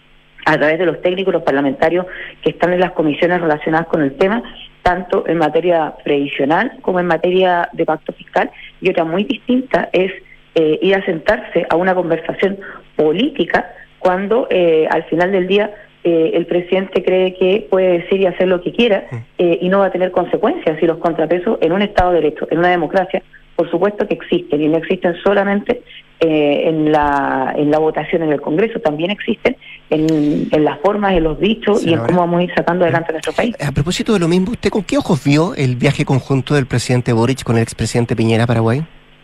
a través de los técnicos, los parlamentarios que están en las comisiones relacionadas con el tema, tanto en materia previsional como en materia de pacto fiscal, y otra muy distinta es eh, ir a sentarse a una conversación política cuando eh, al final del día eh, el presidente cree que puede decir y hacer lo que quiera eh, y no va a tener consecuencias. Y los contrapesos en un Estado de Derecho, en una democracia, por supuesto que existen, y no existen solamente eh, en la en la votación en el Congreso, también existen en, en las formas, en los dichos sí, y en cómo vamos a ir sacando adelante nuestro país. A propósito de lo mismo, ¿usted con qué ojos vio el viaje conjunto del presidente Boric con el expresidente Piñera a Paraguay?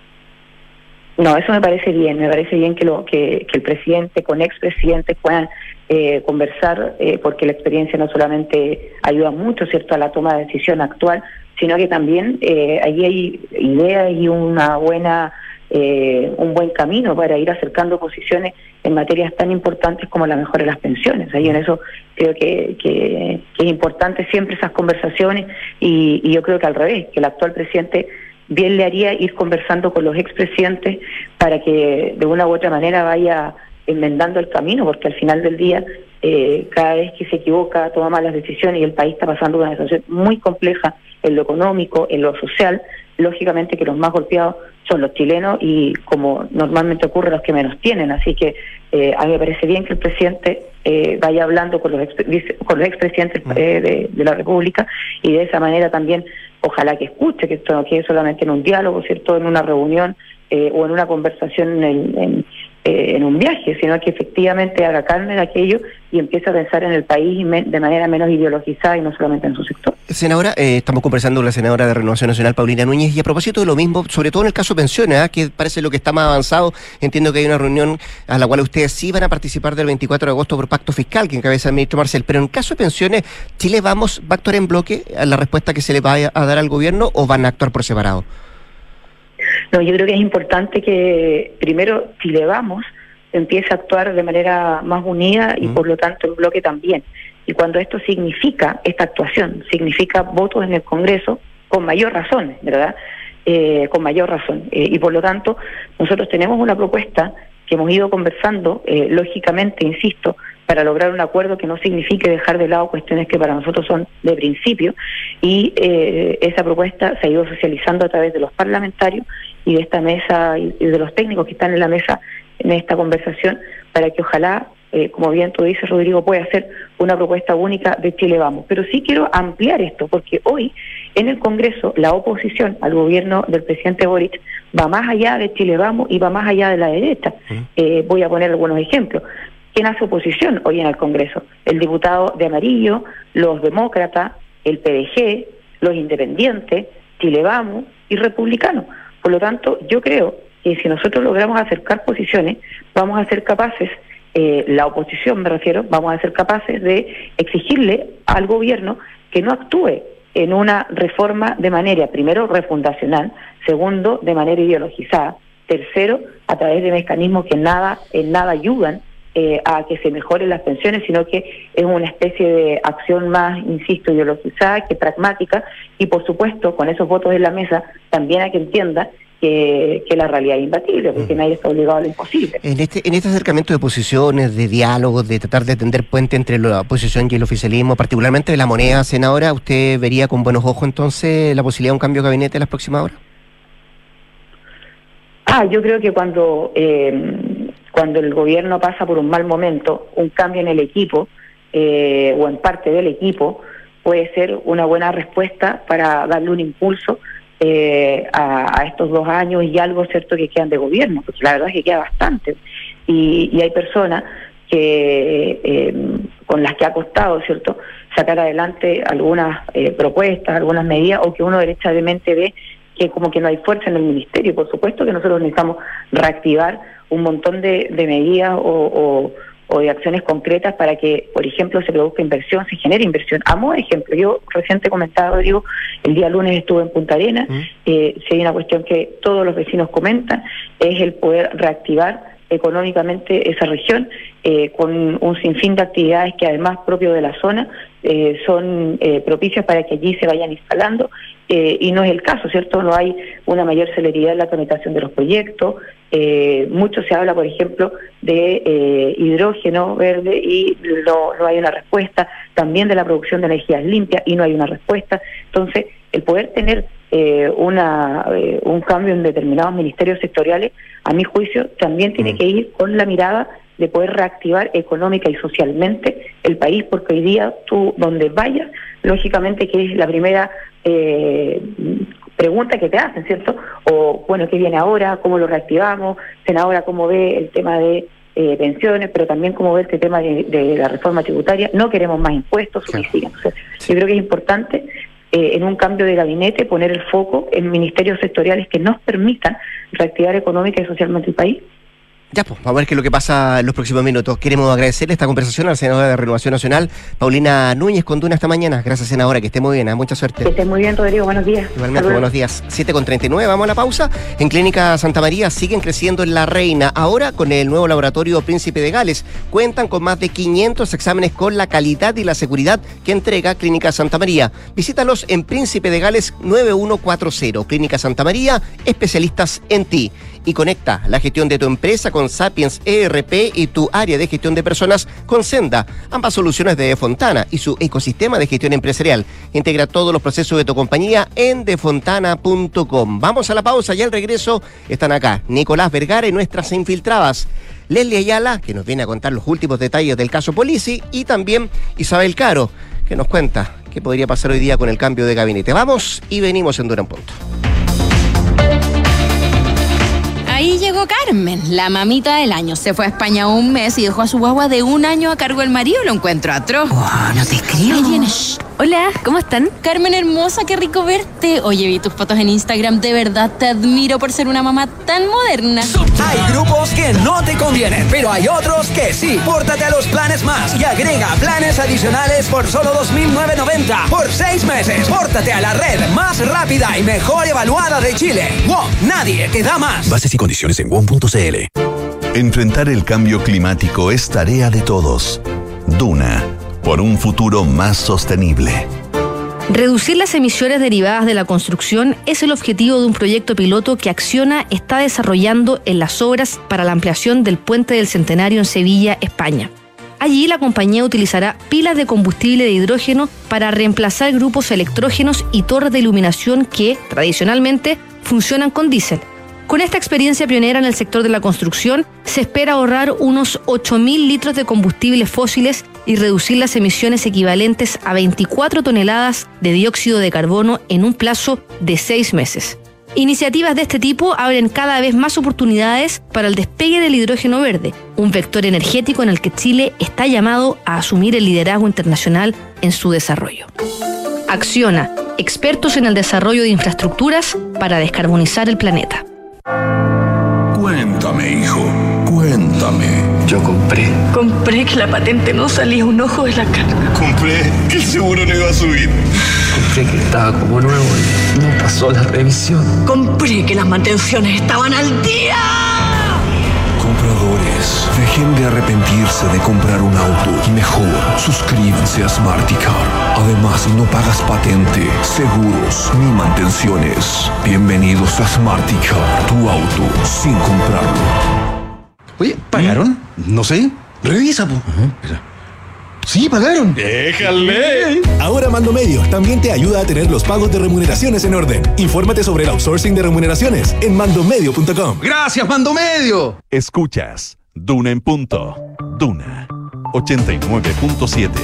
No, eso me parece bien, me parece bien que lo que, que el presidente con expresidentes puedan eh, conversar, eh, porque la experiencia no solamente ayuda mucho, ¿cierto?, a la toma de decisión actual, sino que también eh, allí hay ideas y una buena eh, un buen camino para ir acercando posiciones en materias tan importantes como la mejora de las pensiones. Ahí en eso creo que, que, que es importante siempre esas conversaciones y, y yo creo que al revés, que el actual presidente bien le haría ir conversando con los expresidentes para que de una u otra manera vaya enmendando el camino, porque al final del día eh, cada vez que se equivoca toma malas decisiones y el país está pasando una situación muy compleja en lo económico, en lo social. Lógicamente que los más golpeados son los chilenos y, como normalmente ocurre, los que menos tienen. Así que eh, a mí me parece bien que el presidente eh, vaya hablando con los ex, con los expresidentes eh, de, de la República, y de esa manera también ojalá que escuche, que esto no quede solamente en un diálogo, ¿cierto?, en una reunión eh, o en una conversación en, en, eh, en un viaje, sino que efectivamente haga carne de aquello y empiece a pensar en el país de manera menos ideologizada y no solamente en su sector. Senadora, eh, estamos conversando con la senadora de Renovación Nacional, Paulina Núñez, y a propósito de lo mismo, sobre todo en el caso de pensiones, ¿eh? que parece lo que está más avanzado. Entiendo que hay una reunión a la cual ustedes sí van a participar del veinticuatro de agosto por pacto fiscal, que encabeza el ministro Marcel, pero en el caso de pensiones, ¿Chile Vamos va a actuar en bloque a la respuesta que se le va a dar al gobierno o van a actuar por separado? No, yo creo que es importante que primero Chile Vamos empiece a actuar de manera más unida y mm. por lo tanto en bloque también. Y cuando esto significa, esta actuación, significa votos en el Congreso, con mayor razón, ¿verdad? Eh, con mayor razón. Eh, y por lo tanto, nosotros tenemos una propuesta que hemos ido conversando, eh, lógicamente, insisto, para lograr un acuerdo que no signifique dejar de lado cuestiones que para nosotros son de principio, y eh, esa propuesta se ha ido socializando a través de los parlamentarios y de esta mesa y de los técnicos que están en la mesa en esta conversación, para que ojalá, eh, como bien tú dices, Rodrigo, pueda hacer una propuesta única de Chile Vamos. Pero sí quiero ampliar esto, porque hoy en el Congreso la oposición al gobierno del presidente Boric va más allá de Chile Vamos y va más allá de la derecha. Eh, voy a poner algunos ejemplos. ¿Quién hace oposición hoy en el Congreso? El diputado de Amarillo, los demócratas, el P D G, los independientes, Chile Vamos y republicanos. Por lo tanto, yo creo que si nosotros logramos acercar posiciones, vamos a ser capaces, eh, la oposición me refiero, vamos a ser capaces de exigirle al gobierno que no actúe en una reforma de manera, primero, refundacional, segundo, de manera ideologizada, tercero, a través de mecanismos que nada, en nada ayudan eh, a que se mejoren las pensiones, sino que es una especie de acción más, insisto, ideologizada que pragmática, y por supuesto, con esos votos en la mesa, también hay que entienda Que, que la realidad es imbatible, porque mm. nadie está obligado a lo imposible. En este en este acercamiento de posiciones, de diálogos, de tratar de tender puente entre la oposición y el oficialismo, particularmente de la moneda, senadora, ¿usted vería con buenos ojos entonces la posibilidad de un cambio de gabinete en las próximas horas? Ah, yo creo que cuando eh, cuando el gobierno pasa por un mal momento, un cambio en el equipo eh, o en parte del equipo puede ser una buena respuesta para darle un impulso Eh, a, a estos dos años y algo, cierto, que quedan de gobierno, porque la verdad es que queda bastante, y, y hay personas que eh, con las que ha costado, cierto, sacar adelante algunas eh, propuestas, algunas medidas, o que uno derechamente ve que como que no hay fuerza en el ministerio. Por supuesto que nosotros necesitamos reactivar un montón de, de medidas o, o o de acciones concretas para que, por ejemplo, se produzca inversión, se genere inversión. A modo de ejemplo, yo reciente comentaba, Rodrigo, el día lunes estuve en Punta Arenas, ¿Mm? eh, si hay una cuestión que todos los vecinos comentan, es el poder reactivar económicamente esa región eh, con un sinfín de actividades que, además, propio de la zona, eh, son eh, propicias para que allí se vayan instalando, eh, y no es el caso, ¿cierto? No hay una mayor celeridad en la tramitación de los proyectos, Eh, mucho se habla, por ejemplo, de eh, hidrógeno verde y no, no hay una respuesta, también de la producción de energías limpias y no hay una respuesta. Entonces, el poder tener eh, una eh, un cambio en determinados ministerios sectoriales, a mi juicio, también tiene mm. que ir con la mirada de poder reactivar económica y socialmente el país, porque hoy día tú, donde vayas, lógicamente que es la primera eh, pregunta que te hacen, ¿cierto? O, bueno, ¿qué viene ahora? ¿Cómo lo reactivamos? Senadora, ¿cómo ve el tema de eh, pensiones? Pero también cómo ve este tema de, de la reforma tributaria. No queremos más impuestos, sí. o sea, sí. Yo creo que es importante eh, en un cambio de gabinete poner el foco en ministerios sectoriales que nos permitan reactivar económica y socialmente el país. Ya, pues, vamos a ver qué es lo que pasa en los próximos minutos. Queremos agradecerle esta conversación a la senadora de Renovación Nacional, Paulina Núñez, con Duna esta mañana. Gracias, senadora, que esté muy bien, ¿eh? Mucha suerte. Que esté muy bien, Rodrigo, buenos días. Igualmente, Saludos. Buenos días. siete con treinta y nueve, vamos a la pausa. En Clínica Santa María siguen creciendo en La Reina. Ahora, con el nuevo laboratorio Príncipe de Gales, cuentan con más de quinientos exámenes con la calidad y la seguridad que entrega Clínica Santa María. Visítalos en Príncipe de Gales nueve uno cuatro cero. Clínica Santa María, especialistas en ti. Y conecta la gestión de tu empresa con Sapiens E R P y tu área de gestión de personas con Senda, ambas soluciones de Defontana y su ecosistema de gestión empresarial. Integra todos los procesos de tu compañía en defontana punto com. Vamos a la pausa y al regreso están acá Nicolás Vergara y nuestras infiltradas, Leslie Ayala, que nos viene a contar los últimos detalles del caso Polizzi, y también Isabel Caro, que nos cuenta qué podría pasar hoy día con el cambio de gabinete. Vamos y venimos en Duna en Punto. Ahí llegó Carmen, la mamita del año. Se fue a España un mes y dejó a su guagua de un año a cargo del marido. Lo encuentro atroz. Oh, no te creo. Ahí viene. Shh. Hola, ¿cómo están? Carmen hermosa, qué rico verte. Oye, vi tus fotos en Instagram. De verdad te admiro por ser una mamá tan moderna. Hay grupos que no te convienen, pero hay otros que sí. Pórtate a los planes más y agrega planes adicionales por solo dos mil novecientos noventa por seis meses. Pórtate a la red más rápida y mejor evaluada de Chile. WOM, nadie te da más. Bases y condiciones en wom punto c l. Enfrentar el cambio climático es tarea de todos. Duna, por un futuro más sostenible. Reducir las emisiones derivadas de la construcción es el objetivo de un proyecto piloto que Acciona está desarrollando en las obras para la ampliación del Puente del Centenario en Sevilla, España. Allí la compañía utilizará pilas de combustible de hidrógeno para reemplazar grupos electrógenos y torres de iluminación que, tradicionalmente, funcionan con diésel. Con esta experiencia pionera en el sector de la construcción, se espera ahorrar unos ocho mil litros de combustibles fósiles y reducir las emisiones equivalentes a veinticuatro toneladas de dióxido de carbono en un plazo de seis meses. Iniciativas de este tipo abren cada vez más oportunidades para el despegue del hidrógeno verde, un vector energético en el que Chile está llamado a asumir el liderazgo internacional en su desarrollo. Acciona, expertos en el desarrollo de infraestructuras para descarbonizar el planeta. Cuéntame, hijo, cuéntame. Yo compré. Compré que la patente no salía un ojo de la cara. Compré que el seguro no iba a subir. Compré que estaba como nuevo y no pasó la revisión. Compré que las mantenciones estaban al día. Compradores, dejen de arrepentirse de comprar un auto y mejor suscríbanse a Smarticar. Además, no pagas patente, seguros ni mantenciones. Bienvenidos a Smarticar, tu auto sin comprarlo. Oye, ¿pagaron? No sé. Revisa, po. Uh-huh. Sí, pagaron. ¡Déjale! Ahora Mando Medio también te ayuda a tener los pagos de remuneraciones en orden. Infórmate sobre el outsourcing de remuneraciones en mandomedio punto com. ¡Gracias, Mando Medio! Escuchas Duna en Punto. Duna ochenta y nueve punto siete.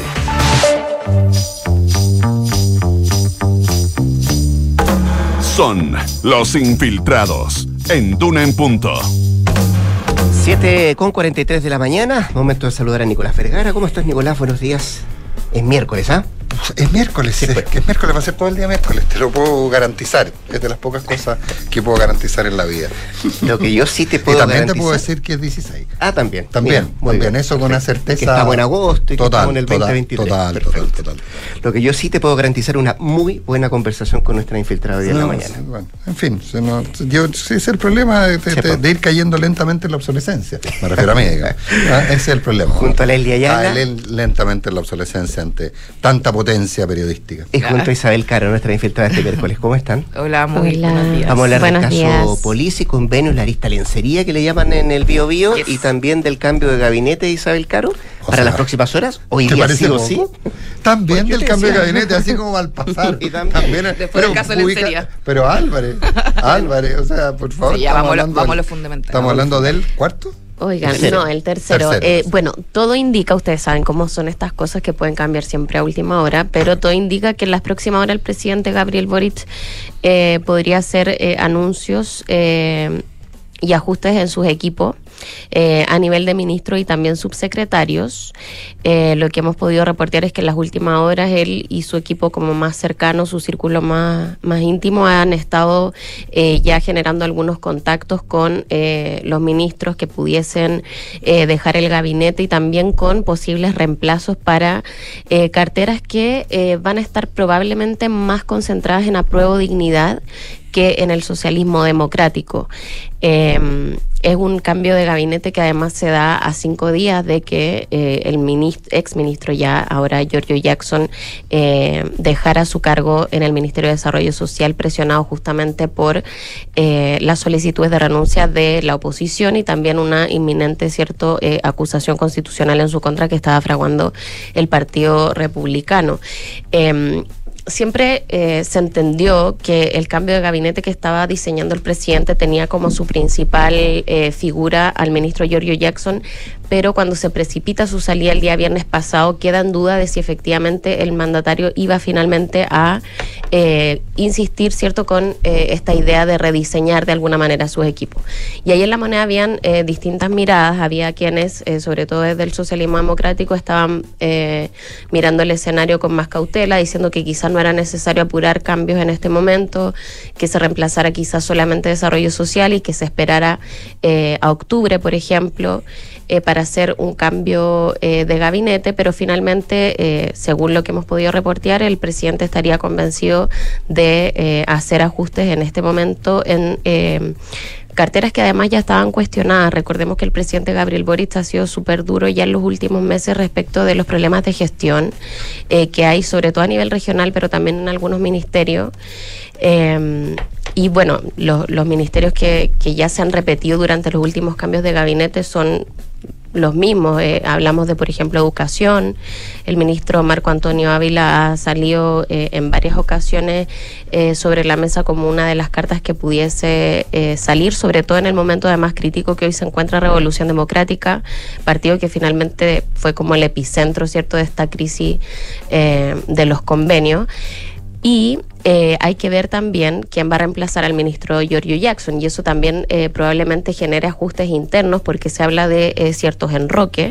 Son los infiltrados en Duna en Punto. siete con cuarenta y tres de la mañana, momento de saludar a Nicolás Vergara. ¿Cómo estás, Nicolás? Buenos días. Es miércoles, ¿ah? Es miércoles, sí, es, pues. que es miércoles, va a ser todo el día miércoles, te lo puedo garantizar. Es de las pocas cosas que puedo garantizar en la vida. Lo que yo sí te puedo y también garantizar. te puedo decir que es dieciséis. Ah, también. También, Mira, muy también, bien. eso con una certeza. Que estamos en agosto y total, que estamos en el total, veinte veintitrés. Total, Perfecto. total, total. Lo que yo sí te puedo garantizar una muy buena conversación con nuestra infiltrada hoy día no, en la mañana. Bueno, en fin, se no, yo, ese es el problema de, de, de, de ir cayendo lentamente en la obsolescencia. Me refiero a mí, digamos. ¿Ah? Ese es el problema. Junto a Leslie Ayala. Caer lentamente en la obsolescencia ante tanta potencia potencia periodística. Y junto a Isabel Caro, nuestra infiltrada este miércoles. ¿Cómo están? Hola, muy Hola. buenos días. Vamos a hablar Buenos del caso días. Police, convenio, la arista lencería que le llaman en el Bío Bío, yes. y también del cambio de gabinete de Isabel Caro o para sea, las próximas horas. Hoy día sí o sí. También del cambio decía? de gabinete, así como al pasar. Y también, también después pero, del caso de lencería. Pero Álvarez, Álvarez, o sea, por favor. Sí, ya vamos, hablando, lo, vamos a lo fundamental. Estamos hablando del cuarto. Oigan, tercero. no, el tercero. tercero. Eh, bueno, todo indica, ustedes saben cómo son estas cosas que pueden cambiar siempre a última hora, pero todo indica que en las próximas horas el presidente Gabriel Boric eh, podría hacer eh, anuncios eh, y ajustes en sus equipos eh, a nivel de ministros y también subsecretarios. Eh, lo que hemos podido reportear es que en las últimas horas él y su equipo como más cercano, su círculo más, más íntimo, han estado eh, ya generando algunos contactos con eh, los ministros que pudiesen eh, dejar el gabinete y también con posibles reemplazos para eh, carteras que eh, van a estar probablemente más concentradas en apruebo dignidad que en el socialismo democrático. Eh, es un cambio de gabinete que además se da a cinco días de que eh, el ministro, ex ministro ya, ahora Giorgio Jackson, eh, dejara su cargo en el Ministerio de Desarrollo Social, presionado justamente por eh, las solicitudes de renuncia de la oposición y también una inminente cierto eh, acusación constitucional en su contra que estaba fraguando el Partido Republicano. Eh, Siempre eh, se entendió que el cambio de gabinete que estaba diseñando el presidente tenía como su principal eh, figura al ministro Giorgio Jackson, pero cuando se precipita su salida el día viernes pasado, queda en duda de si efectivamente el mandatario iba finalmente a eh, insistir, ¿cierto?, con eh, esta idea de rediseñar de alguna manera sus equipos. Y ahí en La Moneda habían eh, distintas miradas, había quienes, eh, sobre todo desde el socialismo democrático, estaban eh, mirando el escenario con más cautela, diciendo que quizás no era necesario apurar cambios en este momento, que se reemplazara quizás solamente desarrollo social y que se esperara eh, a octubre, por ejemplo, eh, para hacer un cambio eh, de gabinete, pero finalmente, eh, según lo que hemos podido reportear, el presidente estaría convencido de eh, hacer ajustes en este momento en eh, carteras que además ya estaban cuestionadas. Recordemos que el presidente Gabriel Boric ha sido súper duro ya en los últimos meses respecto de los problemas de gestión eh, que hay, sobre todo a nivel regional, pero también en algunos ministerios. Eh, y bueno, lo, los ministerios que, que ya se han repetido durante los últimos cambios de gabinete son los mismos. Eh, hablamos de, por ejemplo, educación. El ministro Marco Antonio Ávila ha salido eh, en varias ocasiones eh, sobre la mesa como una de las cartas que pudiese eh, salir, sobre todo en el momento además crítico que hoy se encuentra Revolución Democrática, partido que finalmente fue como el epicentro, ¿cierto?, de esta crisis eh, de los convenios. Y eh, hay que ver también quién va a reemplazar al ministro Giorgio Jackson, y eso también eh, probablemente genere ajustes internos porque se habla de eh, ciertos enroques.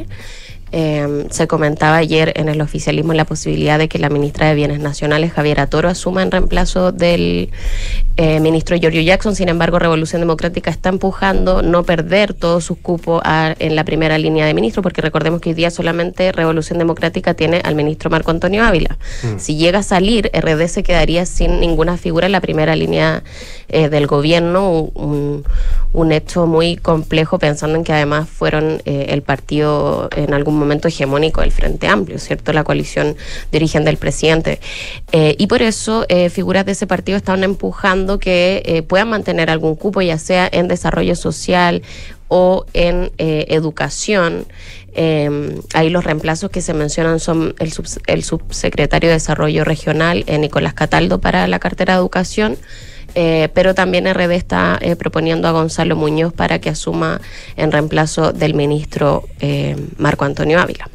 Eh, se comentaba ayer en el oficialismo la posibilidad de que la ministra de Bienes Nacionales, Javiera Toro, asuma en reemplazo del eh, ministro Giorgio Jackson. Sin embargo, Revolución Democrática está empujando no perder todos sus cupos a, en la primera línea de ministros, porque recordemos que hoy día solamente Revolución Democrática tiene al ministro Marco Antonio Ávila. Mm. Si llega a salir, R D se quedaría sin ninguna figura en la primera línea eh, del gobierno, un, un, un hecho muy complejo, pensando en que además fueron eh, el partido en algún momento hegemónico del Frente Amplio, ¿cierto?, la coalición de origen del presidente. Eh, y por eso eh, figuras de ese partido estaban empujando que eh, puedan mantener algún cupo, ya sea en desarrollo social o en eh, educación. Eh, ahí los reemplazos que se mencionan son el, sub, el subsecretario de Desarrollo Regional, eh, Nicolás Cataldo, para la cartera de Educación. Eh, pero también R D está eh, proponiendo a Gonzalo Muñoz para que asuma en reemplazo del ministro eh, Marco Antonio Ávila.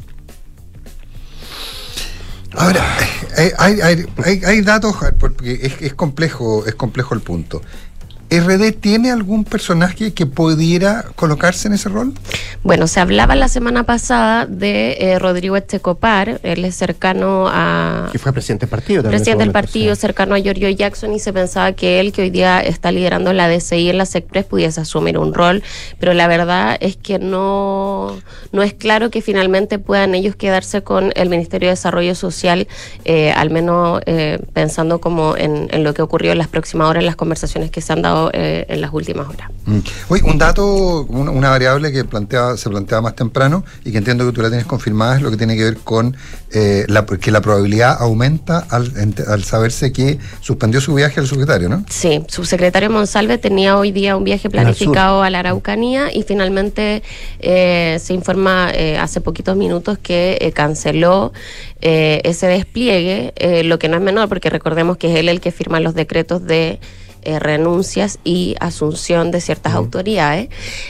Ahora, hay, hay, hay, hay datos, porque es, es complejo, es complejo el punto. ¿R D tiene algún personaje que pudiera colocarse en ese rol? Bueno, se hablaba la semana pasada de eh, Rodrigo Echecopar, él es cercano a... Que fue presidente del partido. Presidente del partido, sí, cercano a Giorgio Jackson, y se pensaba que él, que hoy día está liderando la D C I en la SECPRES, pudiese asumir un rol, pero la verdad es que no, no es claro que finalmente puedan ellos quedarse con el Ministerio de Desarrollo Social, eh, al menos eh, pensando como en, en lo que ocurrió en las próximas horas, en las conversaciones que se han dado presentado eh, en las últimas horas. Mm. Oye, un dato, una, una variable que planteaba, se planteaba más temprano y que entiendo que tú la tienes confirmada, es lo que tiene que ver con eh, la, que la probabilidad aumenta al, al saberse que suspendió su viaje el subsecretario, ¿no? Sí, subsecretario Monsalve tenía hoy día un viaje planificado a la Araucanía y finalmente eh, se informa eh, hace poquitos minutos que eh, canceló eh, ese despliegue, eh, lo que no es menor porque recordemos que es él el que firma los decretos de eh, renuncias y asunción de ciertas uh-huh. autoridades.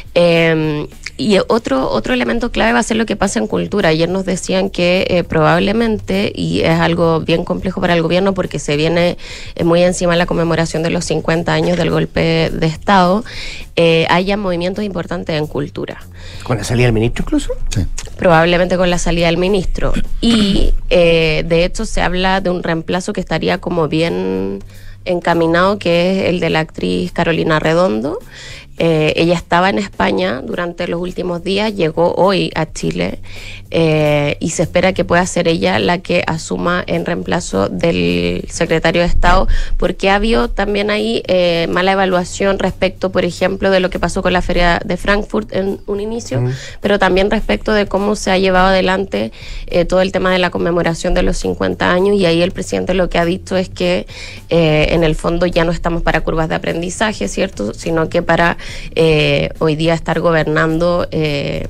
Eh, Y otro otro elemento clave va a ser lo que pasa en cultura. Ayer nos decían que eh, probablemente, y es algo bien complejo para el gobierno porque se viene eh, muy encima la conmemoración de los cincuenta años del golpe de Estado, eh, haya movimientos importantes en cultura. ¿Con la salida del ministro incluso? Sí. Probablemente con la salida del ministro. Y eh, de hecho se habla de un reemplazo que estaría como bien encaminado, que es el de la actriz Carolina Redondo. Eh, ella estaba en España durante los últimos días, llegó hoy a Chile eh, y se espera que pueda ser ella la que asuma en reemplazo del secretario de Estado, porque ha habido también ahí eh, mala evaluación respecto, por ejemplo, de lo que pasó con la Feria de Frankfurt en un inicio, mm. pero también respecto de cómo se ha llevado adelante eh, todo el tema de la conmemoración de los cincuenta años, y ahí el presidente lo que ha dicho es que eh, en el fondo ya no estamos para curvas de aprendizaje, ¿cierto?, sino que para Eh, hoy día estar gobernando eh,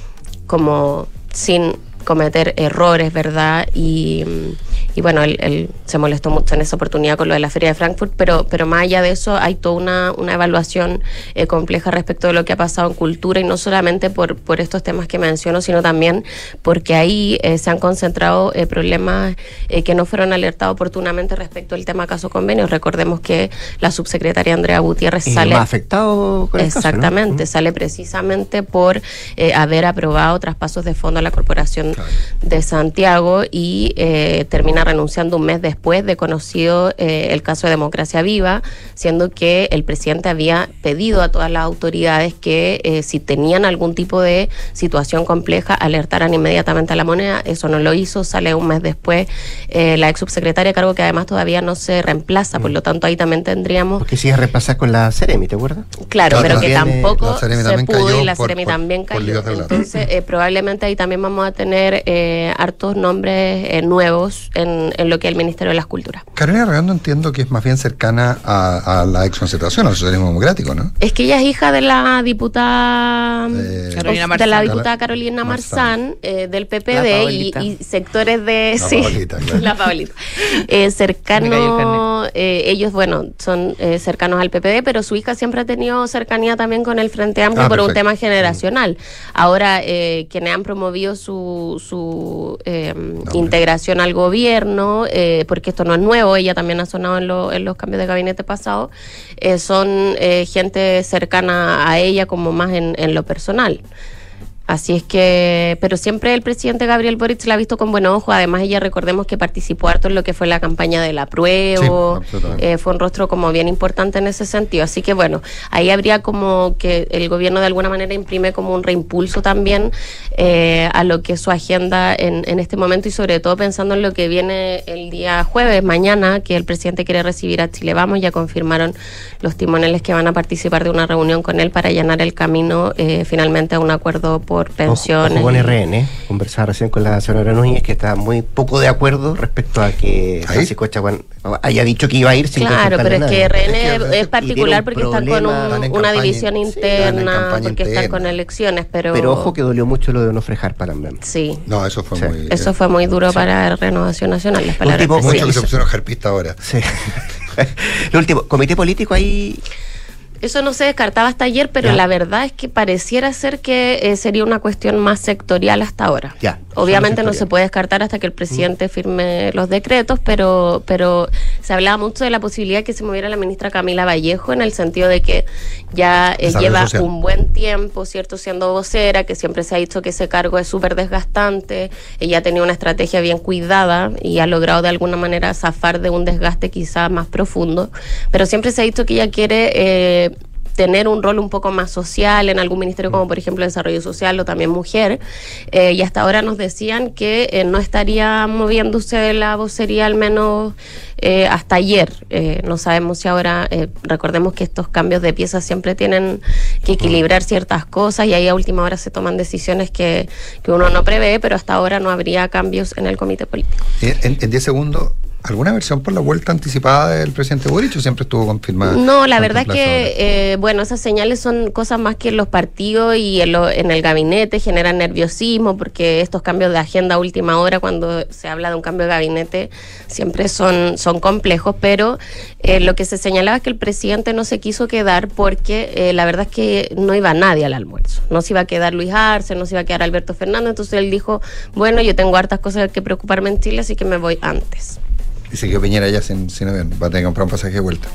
como sin cometer errores, ¿verdad? Y, y bueno, él, él se molestó mucho en esa oportunidad con lo de la Feria de Frankfurt, pero, pero más allá de eso hay toda una, una evaluación eh, compleja respecto de lo que ha pasado en cultura, y no solamente por, por estos temas que menciono, sino también porque ahí eh, se han concentrado eh, problemas eh, que no fueron alertados oportunamente respecto al tema caso convenio. Recordemos que la subsecretaria Andrea Gutiérrez y sale... más afectado con el Exactamente, caso, ¿no? Sale precisamente por eh, haber aprobado traspasos de fondo a la Corporación claro. de Santiago y eh, termina renunciando un mes después de conocido eh, el caso de Democracia Viva, siendo que el presidente había pedido a todas las autoridades que eh, si tenían algún tipo de situación compleja alertaran inmediatamente a la moneda. Eso no lo hizo, sale un mes después eh, la ex subsecretaria, cargo que además todavía no se reemplaza, mm. por lo tanto ahí también tendríamos... Porque si es reemplazar con la Ceremi, ¿te acuerdas? Claro, no, pero que tampoco se pudo, y la Ceremi también cayó. Entonces eh, probablemente ahí también vamos a tener eh, hartos nombres eh, nuevos en, en lo que es el Ministerio de las Culturas. Carolina Redondo entiendo que es más bien cercana a, a la exconcentración, al socialismo democrático, ¿no? Es que ella es hija de la diputada eh, Carolina Marzán, de la diputada Carolina Marzán, Marzán eh, del P P D y, y sectores de la sí, Paolita, claro. la Paolita. Eh, cercano, eh, ellos bueno, son eh, cercanos al P P D, pero su hija siempre ha tenido cercanía también con el Frente Amplio ah, por perfecto. un tema generacional. Ahora eh, quienes han promovido su, su eh, no, integración al gobierno, eh, porque esto no es nuevo, ella también ha sonado en, lo, en los cambios de gabinete pasados, eh, son eh, gente cercana a ella como más en, en lo personal. Así es que, pero siempre el presidente Gabriel Boric la ha visto con buen ojo. Además ella, recordemos que participó harto en lo que fue la campaña del apruebo, sí, eh, fue un rostro como bien importante en ese sentido. Así que bueno, ahí habría como que el gobierno de alguna manera imprime como un reimpulso también eh, a lo que es su agenda en, en este momento, y sobre todo pensando en lo que viene el día jueves, mañana, que el presidente quiere recibir a Chile Vamos. Ya confirmaron los timoneles que van a participar de una reunión con él para allanar el camino eh, finalmente a un acuerdo por por pensiones. Ojo, ojo con R N, conversaba recién con la señora Núñez, que está muy poco de acuerdo respecto a que Francisco Chaguán haya dicho que iba a ir sin Claro, pero es nada. que R N es, que, es particular porque están con un, campaña, una división interna, sí, porque interna. están con elecciones, pero... Pero ojo que dolió mucho lo de no frejar para Ambem. Sí. No, eso fue sí. muy... Eso fue muy duro sí. para Renovación Nacional, las palabras. Último, mucho que se pusieron jarpista ahora. Sí. Lo último, comité político ahí... Eso no se descartaba hasta ayer, pero ya. la verdad es que pareciera ser que eh, sería una cuestión más sectorial hasta ahora. Ya, Obviamente no se puede descartar hasta que el presidente mm. firme los decretos, pero pero se hablaba mucho de la posibilidad de que se moviera la ministra Camila Vallejo, en el sentido de que ya eh, lleva social. un buen tiempo, ¿cierto?, siendo vocera, que siempre se ha dicho que ese cargo es súper desgastante. Ella ha tenido una estrategia bien cuidada y ha logrado de alguna manera zafar de un desgaste quizá más profundo, pero siempre se ha dicho que ella quiere... Eh, tener un rol un poco más social en algún ministerio como por ejemplo Desarrollo Social o también Mujer, eh, y hasta ahora nos decían que eh, no estaría moviéndose la vocería al menos eh, hasta ayer. Eh, no sabemos si ahora, eh, recordemos que estos cambios de piezas siempre tienen que equilibrar ciertas cosas y ahí a última hora se toman decisiones que, que uno no prevé, pero hasta ahora no habría cambios en el comité político. En diez segundos, ¿alguna versión por la vuelta anticipada del presidente Boric o siempre estuvo confirmada? No, la verdad es que, eh, bueno, esas señales son cosas más que en los partidos y en, lo, en el gabinete generan nerviosismo, porque estos cambios de agenda a última hora, cuando se habla de un cambio de gabinete, siempre son, son complejos, pero eh, lo que se señalaba es que el presidente no se quiso quedar porque eh, la verdad es que no iba nadie al almuerzo. No se iba a quedar Luis Arce, no se iba a quedar Alberto Fernández, entonces él dijo, bueno, yo tengo hartas cosas que preocuparme en Chile, así que me voy antes. Dice que Piñera ya sin, sin avión, va a tener que comprar un pasaje de vuelta.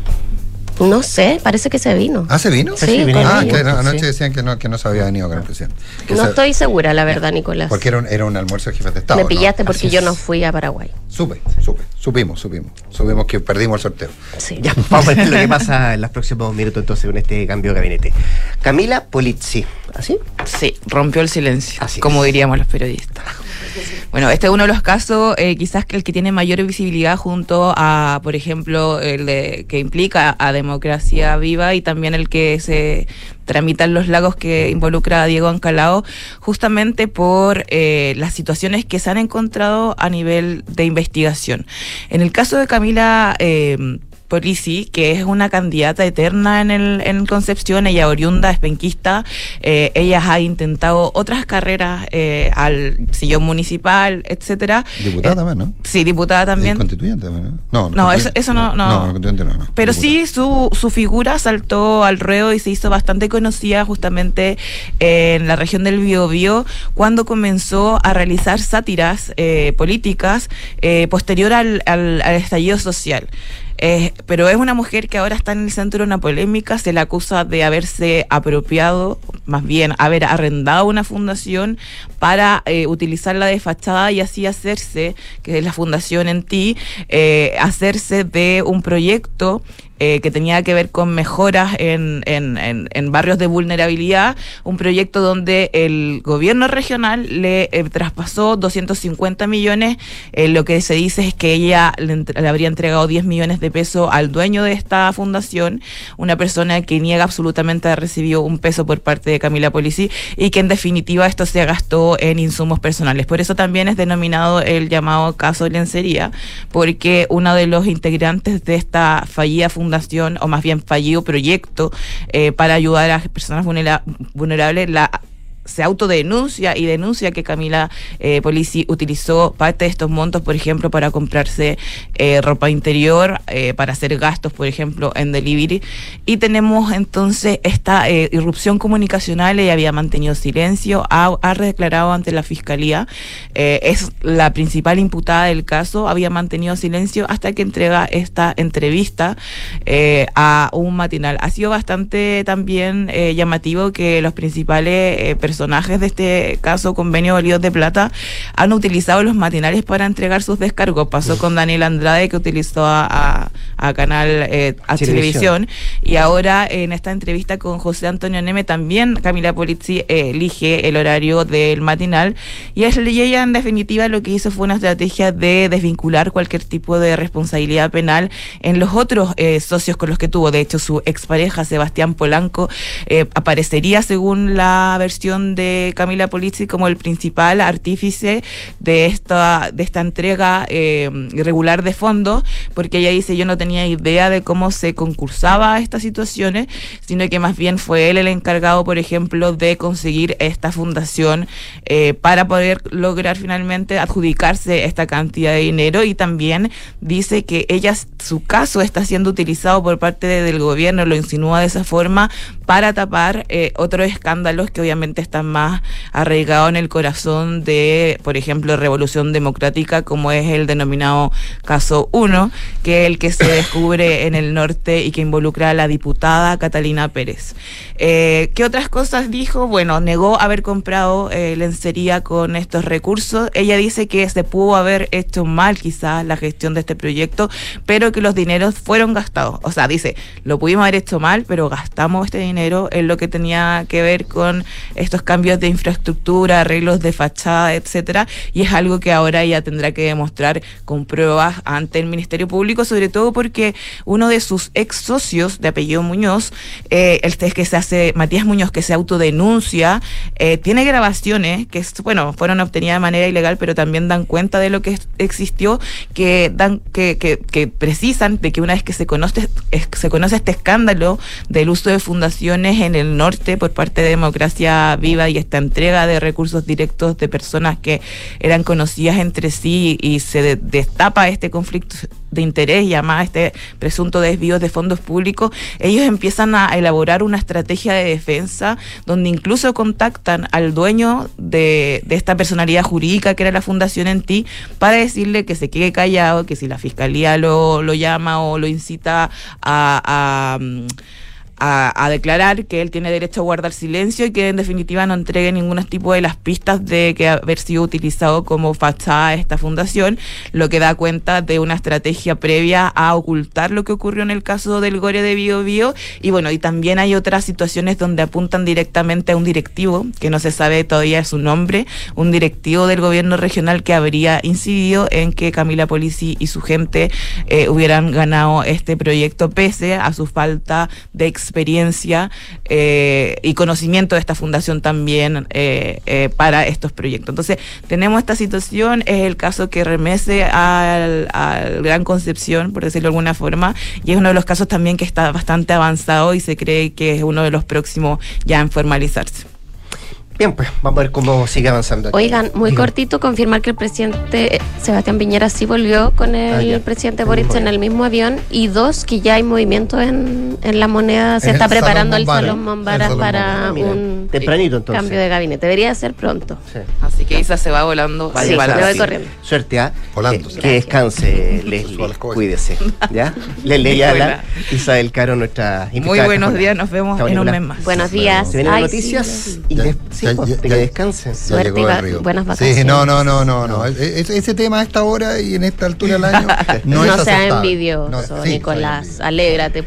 No sé, parece que se vino. ¿Ah, se vino? Sí, sí ah, que no, anoche sí. decían que no, que no se había venido con el presidente. Que no se... estoy segura, la verdad, Nicolás. Porque era un, era un almuerzo de jefes de Estado. Me pillaste, ¿no? Porque Así yo es. no fui a Paraguay. Supe, supe, supimos, supimos. Supimos que perdimos el sorteo. Sí. Ya, vamos a ver lo que pasa en los próximos minutos entonces con este cambio de gabinete. Camila Polizzi, ¿así? Sí, rompió el silencio, Así como es. diríamos los periodistas. Bueno, este es uno de los casos, eh, quizás que el que tiene mayor visibilidad junto a, por ejemplo, el de, que implica a Democracia Viva y también el que se tramita en Los Lagos que involucra a Diego Ancalao, justamente por eh, las situaciones que se han encontrado a nivel de investigación. En el caso de Camila eh, Polizzi, que es una candidata eterna en el en Concepción, ella oriunda, es penquista, eh, ella ha intentado otras carreras eh, al sillón municipal, etcétera. Diputada eh, también, ¿no? Sí, diputada también. ¿Y constituyente también, ¿no? No, no, no eso, eso no, no. No, no, constituyente no, no. Pero Diputada. sí, su, su figura saltó al ruedo y se hizo bastante conocida justamente en la región del Biobío cuando comenzó a realizar sátiras eh, políticas eh, posterior al, al, al estallido social. Eh, pero es una mujer que ahora está en el centro de una polémica, se le acusa de haberse apropiado, más bien haber arrendado una fundación para eh, utilizarla de fachada y así hacerse, que es la fundación en ti, eh, hacerse de un proyecto Eh, que tenía que ver con mejoras en, en, en, en barrios de vulnerabilidad, un proyecto donde el gobierno regional le eh, traspasó doscientos cincuenta millones, eh, lo que se dice es que ella le, entre, le habría entregado diez millones de pesos al dueño de esta fundación, una persona que niega absolutamente haber recibido un peso por parte de Camila Polizzi y que en definitiva esto se gastó en insumos personales. Por eso también es denominado el llamado caso lencería, porque uno de los integrantes de esta fallida fundación o más bien fallido proyecto eh, para ayudar a personas vulnera- vulnerables, la se autodenuncia y denuncia que Camila eh, Polizzi utilizó parte de estos montos, por ejemplo, para comprarse eh, ropa interior, eh, para hacer gastos, por ejemplo, en delivery. Y tenemos entonces esta eh, irrupción comunicacional. Ella había mantenido silencio, ha, ha declarado ante la Fiscalía, eh, es la principal imputada del caso, había mantenido silencio hasta que entrega esta entrevista eh, a un matinal. Ha sido bastante también eh, llamativo que los principales eh, personajes de este caso, Convenio Bolívar de Plata, han utilizado los matinales para entregar sus descargos. Pasó con Daniel Andrade, que utilizó a, a, a Canal eh, a Televisión, y ahora en esta entrevista con José Antonio Neme también Camila Polizzi eh, elige el horario del matinal, y, es, y ella en definitiva lo que hizo fue una estrategia de desvincular cualquier tipo de responsabilidad penal en los otros eh, socios con los que tuvo. De hecho, su expareja Sebastián Polanco eh, aparecería, según la versión de Camila Polizzi, como el principal artífice de esta de esta entrega eh, irregular de fondos, porque ella dice: yo no tenía idea de cómo se concursaba a estas situaciones, sino que más bien fue él el encargado, por ejemplo, de conseguir esta fundación eh, para poder lograr finalmente adjudicarse esta cantidad de dinero. Y también dice que ella, su caso está siendo utilizado por parte de, del gobierno, lo insinúa de esa forma, para tapar eh, otros escándalos que obviamente están más arraigados en el corazón de, por ejemplo, Revolución Democrática, como es el denominado caso uno, que es el que se descubre en el norte y que involucra a la diputada Catalina Pérez. Eh, ¿Qué otras cosas dijo? Bueno, negó haber comprado eh, lencería con estos recursos. Ella dice que se pudo haber hecho mal quizás la gestión de este proyecto, pero que los dineros fueron gastados. O sea, dice, lo pudimos haber hecho mal, pero gastamos este dinero en lo que tenía que ver con estos cambios de infraestructura, arreglos de fachada, etcétera, y es algo que ahora ella tendrá que demostrar con pruebas ante el Ministerio Público, sobre todo porque uno de sus ex socios de apellido Muñoz, eh, el que se hace, Matías Muñoz, que se autodenuncia, eh, tiene grabaciones que, bueno, fueron obtenidas de manera ilegal, pero también dan cuenta de lo que existió, que dan, que, que, que precisan de que una vez que se conoce, se conoce este escándalo del uso de fundaciones en el norte por parte de Democracia Viva y esta entrega de recursos directos de personas que eran conocidas entre sí, y se de, destapa este conflicto de interés y además este presunto desvío de fondos públicos, ellos empiezan a elaborar una estrategia de defensa donde incluso contactan al dueño de, de esta personalidad jurídica que era la Fundación En Ti para decirle que se quede callado, que si la fiscalía lo, lo llama o lo incita a... a A, a declarar que él tiene derecho a guardar silencio y que en definitiva no entregue ningún tipo de las pistas de que haber sido utilizado como fachada esta fundación, lo que da cuenta de una estrategia previa a ocultar lo que ocurrió en el caso del Gore de Bío Bío. Y bueno, y también hay otras situaciones donde apuntan directamente a un directivo, que no se sabe todavía su nombre, un directivo del gobierno regional que habría incidido en que Camila Polisi y su gente eh, hubieran ganado este proyecto pese a su falta de experiencia experiencia eh, y conocimiento de esta fundación también eh, eh, para estos proyectos. Entonces, tenemos esta situación, es el caso que remece al, al Gran Concepción, por decirlo de alguna forma, y es uno de los casos también que está bastante avanzado y se cree que es uno de los próximos ya en formalizarse. Bien, pues vamos a ver cómo sigue avanzando aquí. Oigan, muy Digo. cortito, confirmar que el presidente Sebastián Piñera sí volvió con el Ah, ya. presidente El Boric mismo en el mismo avión, y dos, que ya hay movimiento en, en la moneda, se En está el Salón preparando el Mombara. Salón Mombara El Salón para Mombara. Ah, mira, un tempranito, entonces. cambio de gabinete. Debería ser pronto. Sí. Así que Isa se va volando. Vaya Sí, para me voy sí. corriendo. Suerte, ¿ah? Volando, Que, sí. que descanse, Leslie. Cuídese. ¿Ya? Leslie Ayala, Isabel Caro, nuestra Muy invitada. buenos días, nos vemos Chao, en un Nicolás. mes más. Buenos días. Se vienen Ay, noticias sí. y Ya, des- sí, ya, pues, ya, de ya. que descanse. Ya Suerte llegó y el va- río. buenas Sí, vacaciones. no, no, no, no, no. E- e- Ese tema a esta hora y en esta altura del año no, No, es sea aceptable. envidioso, No, sí, soy Nicolás. envidioso. Alégrate.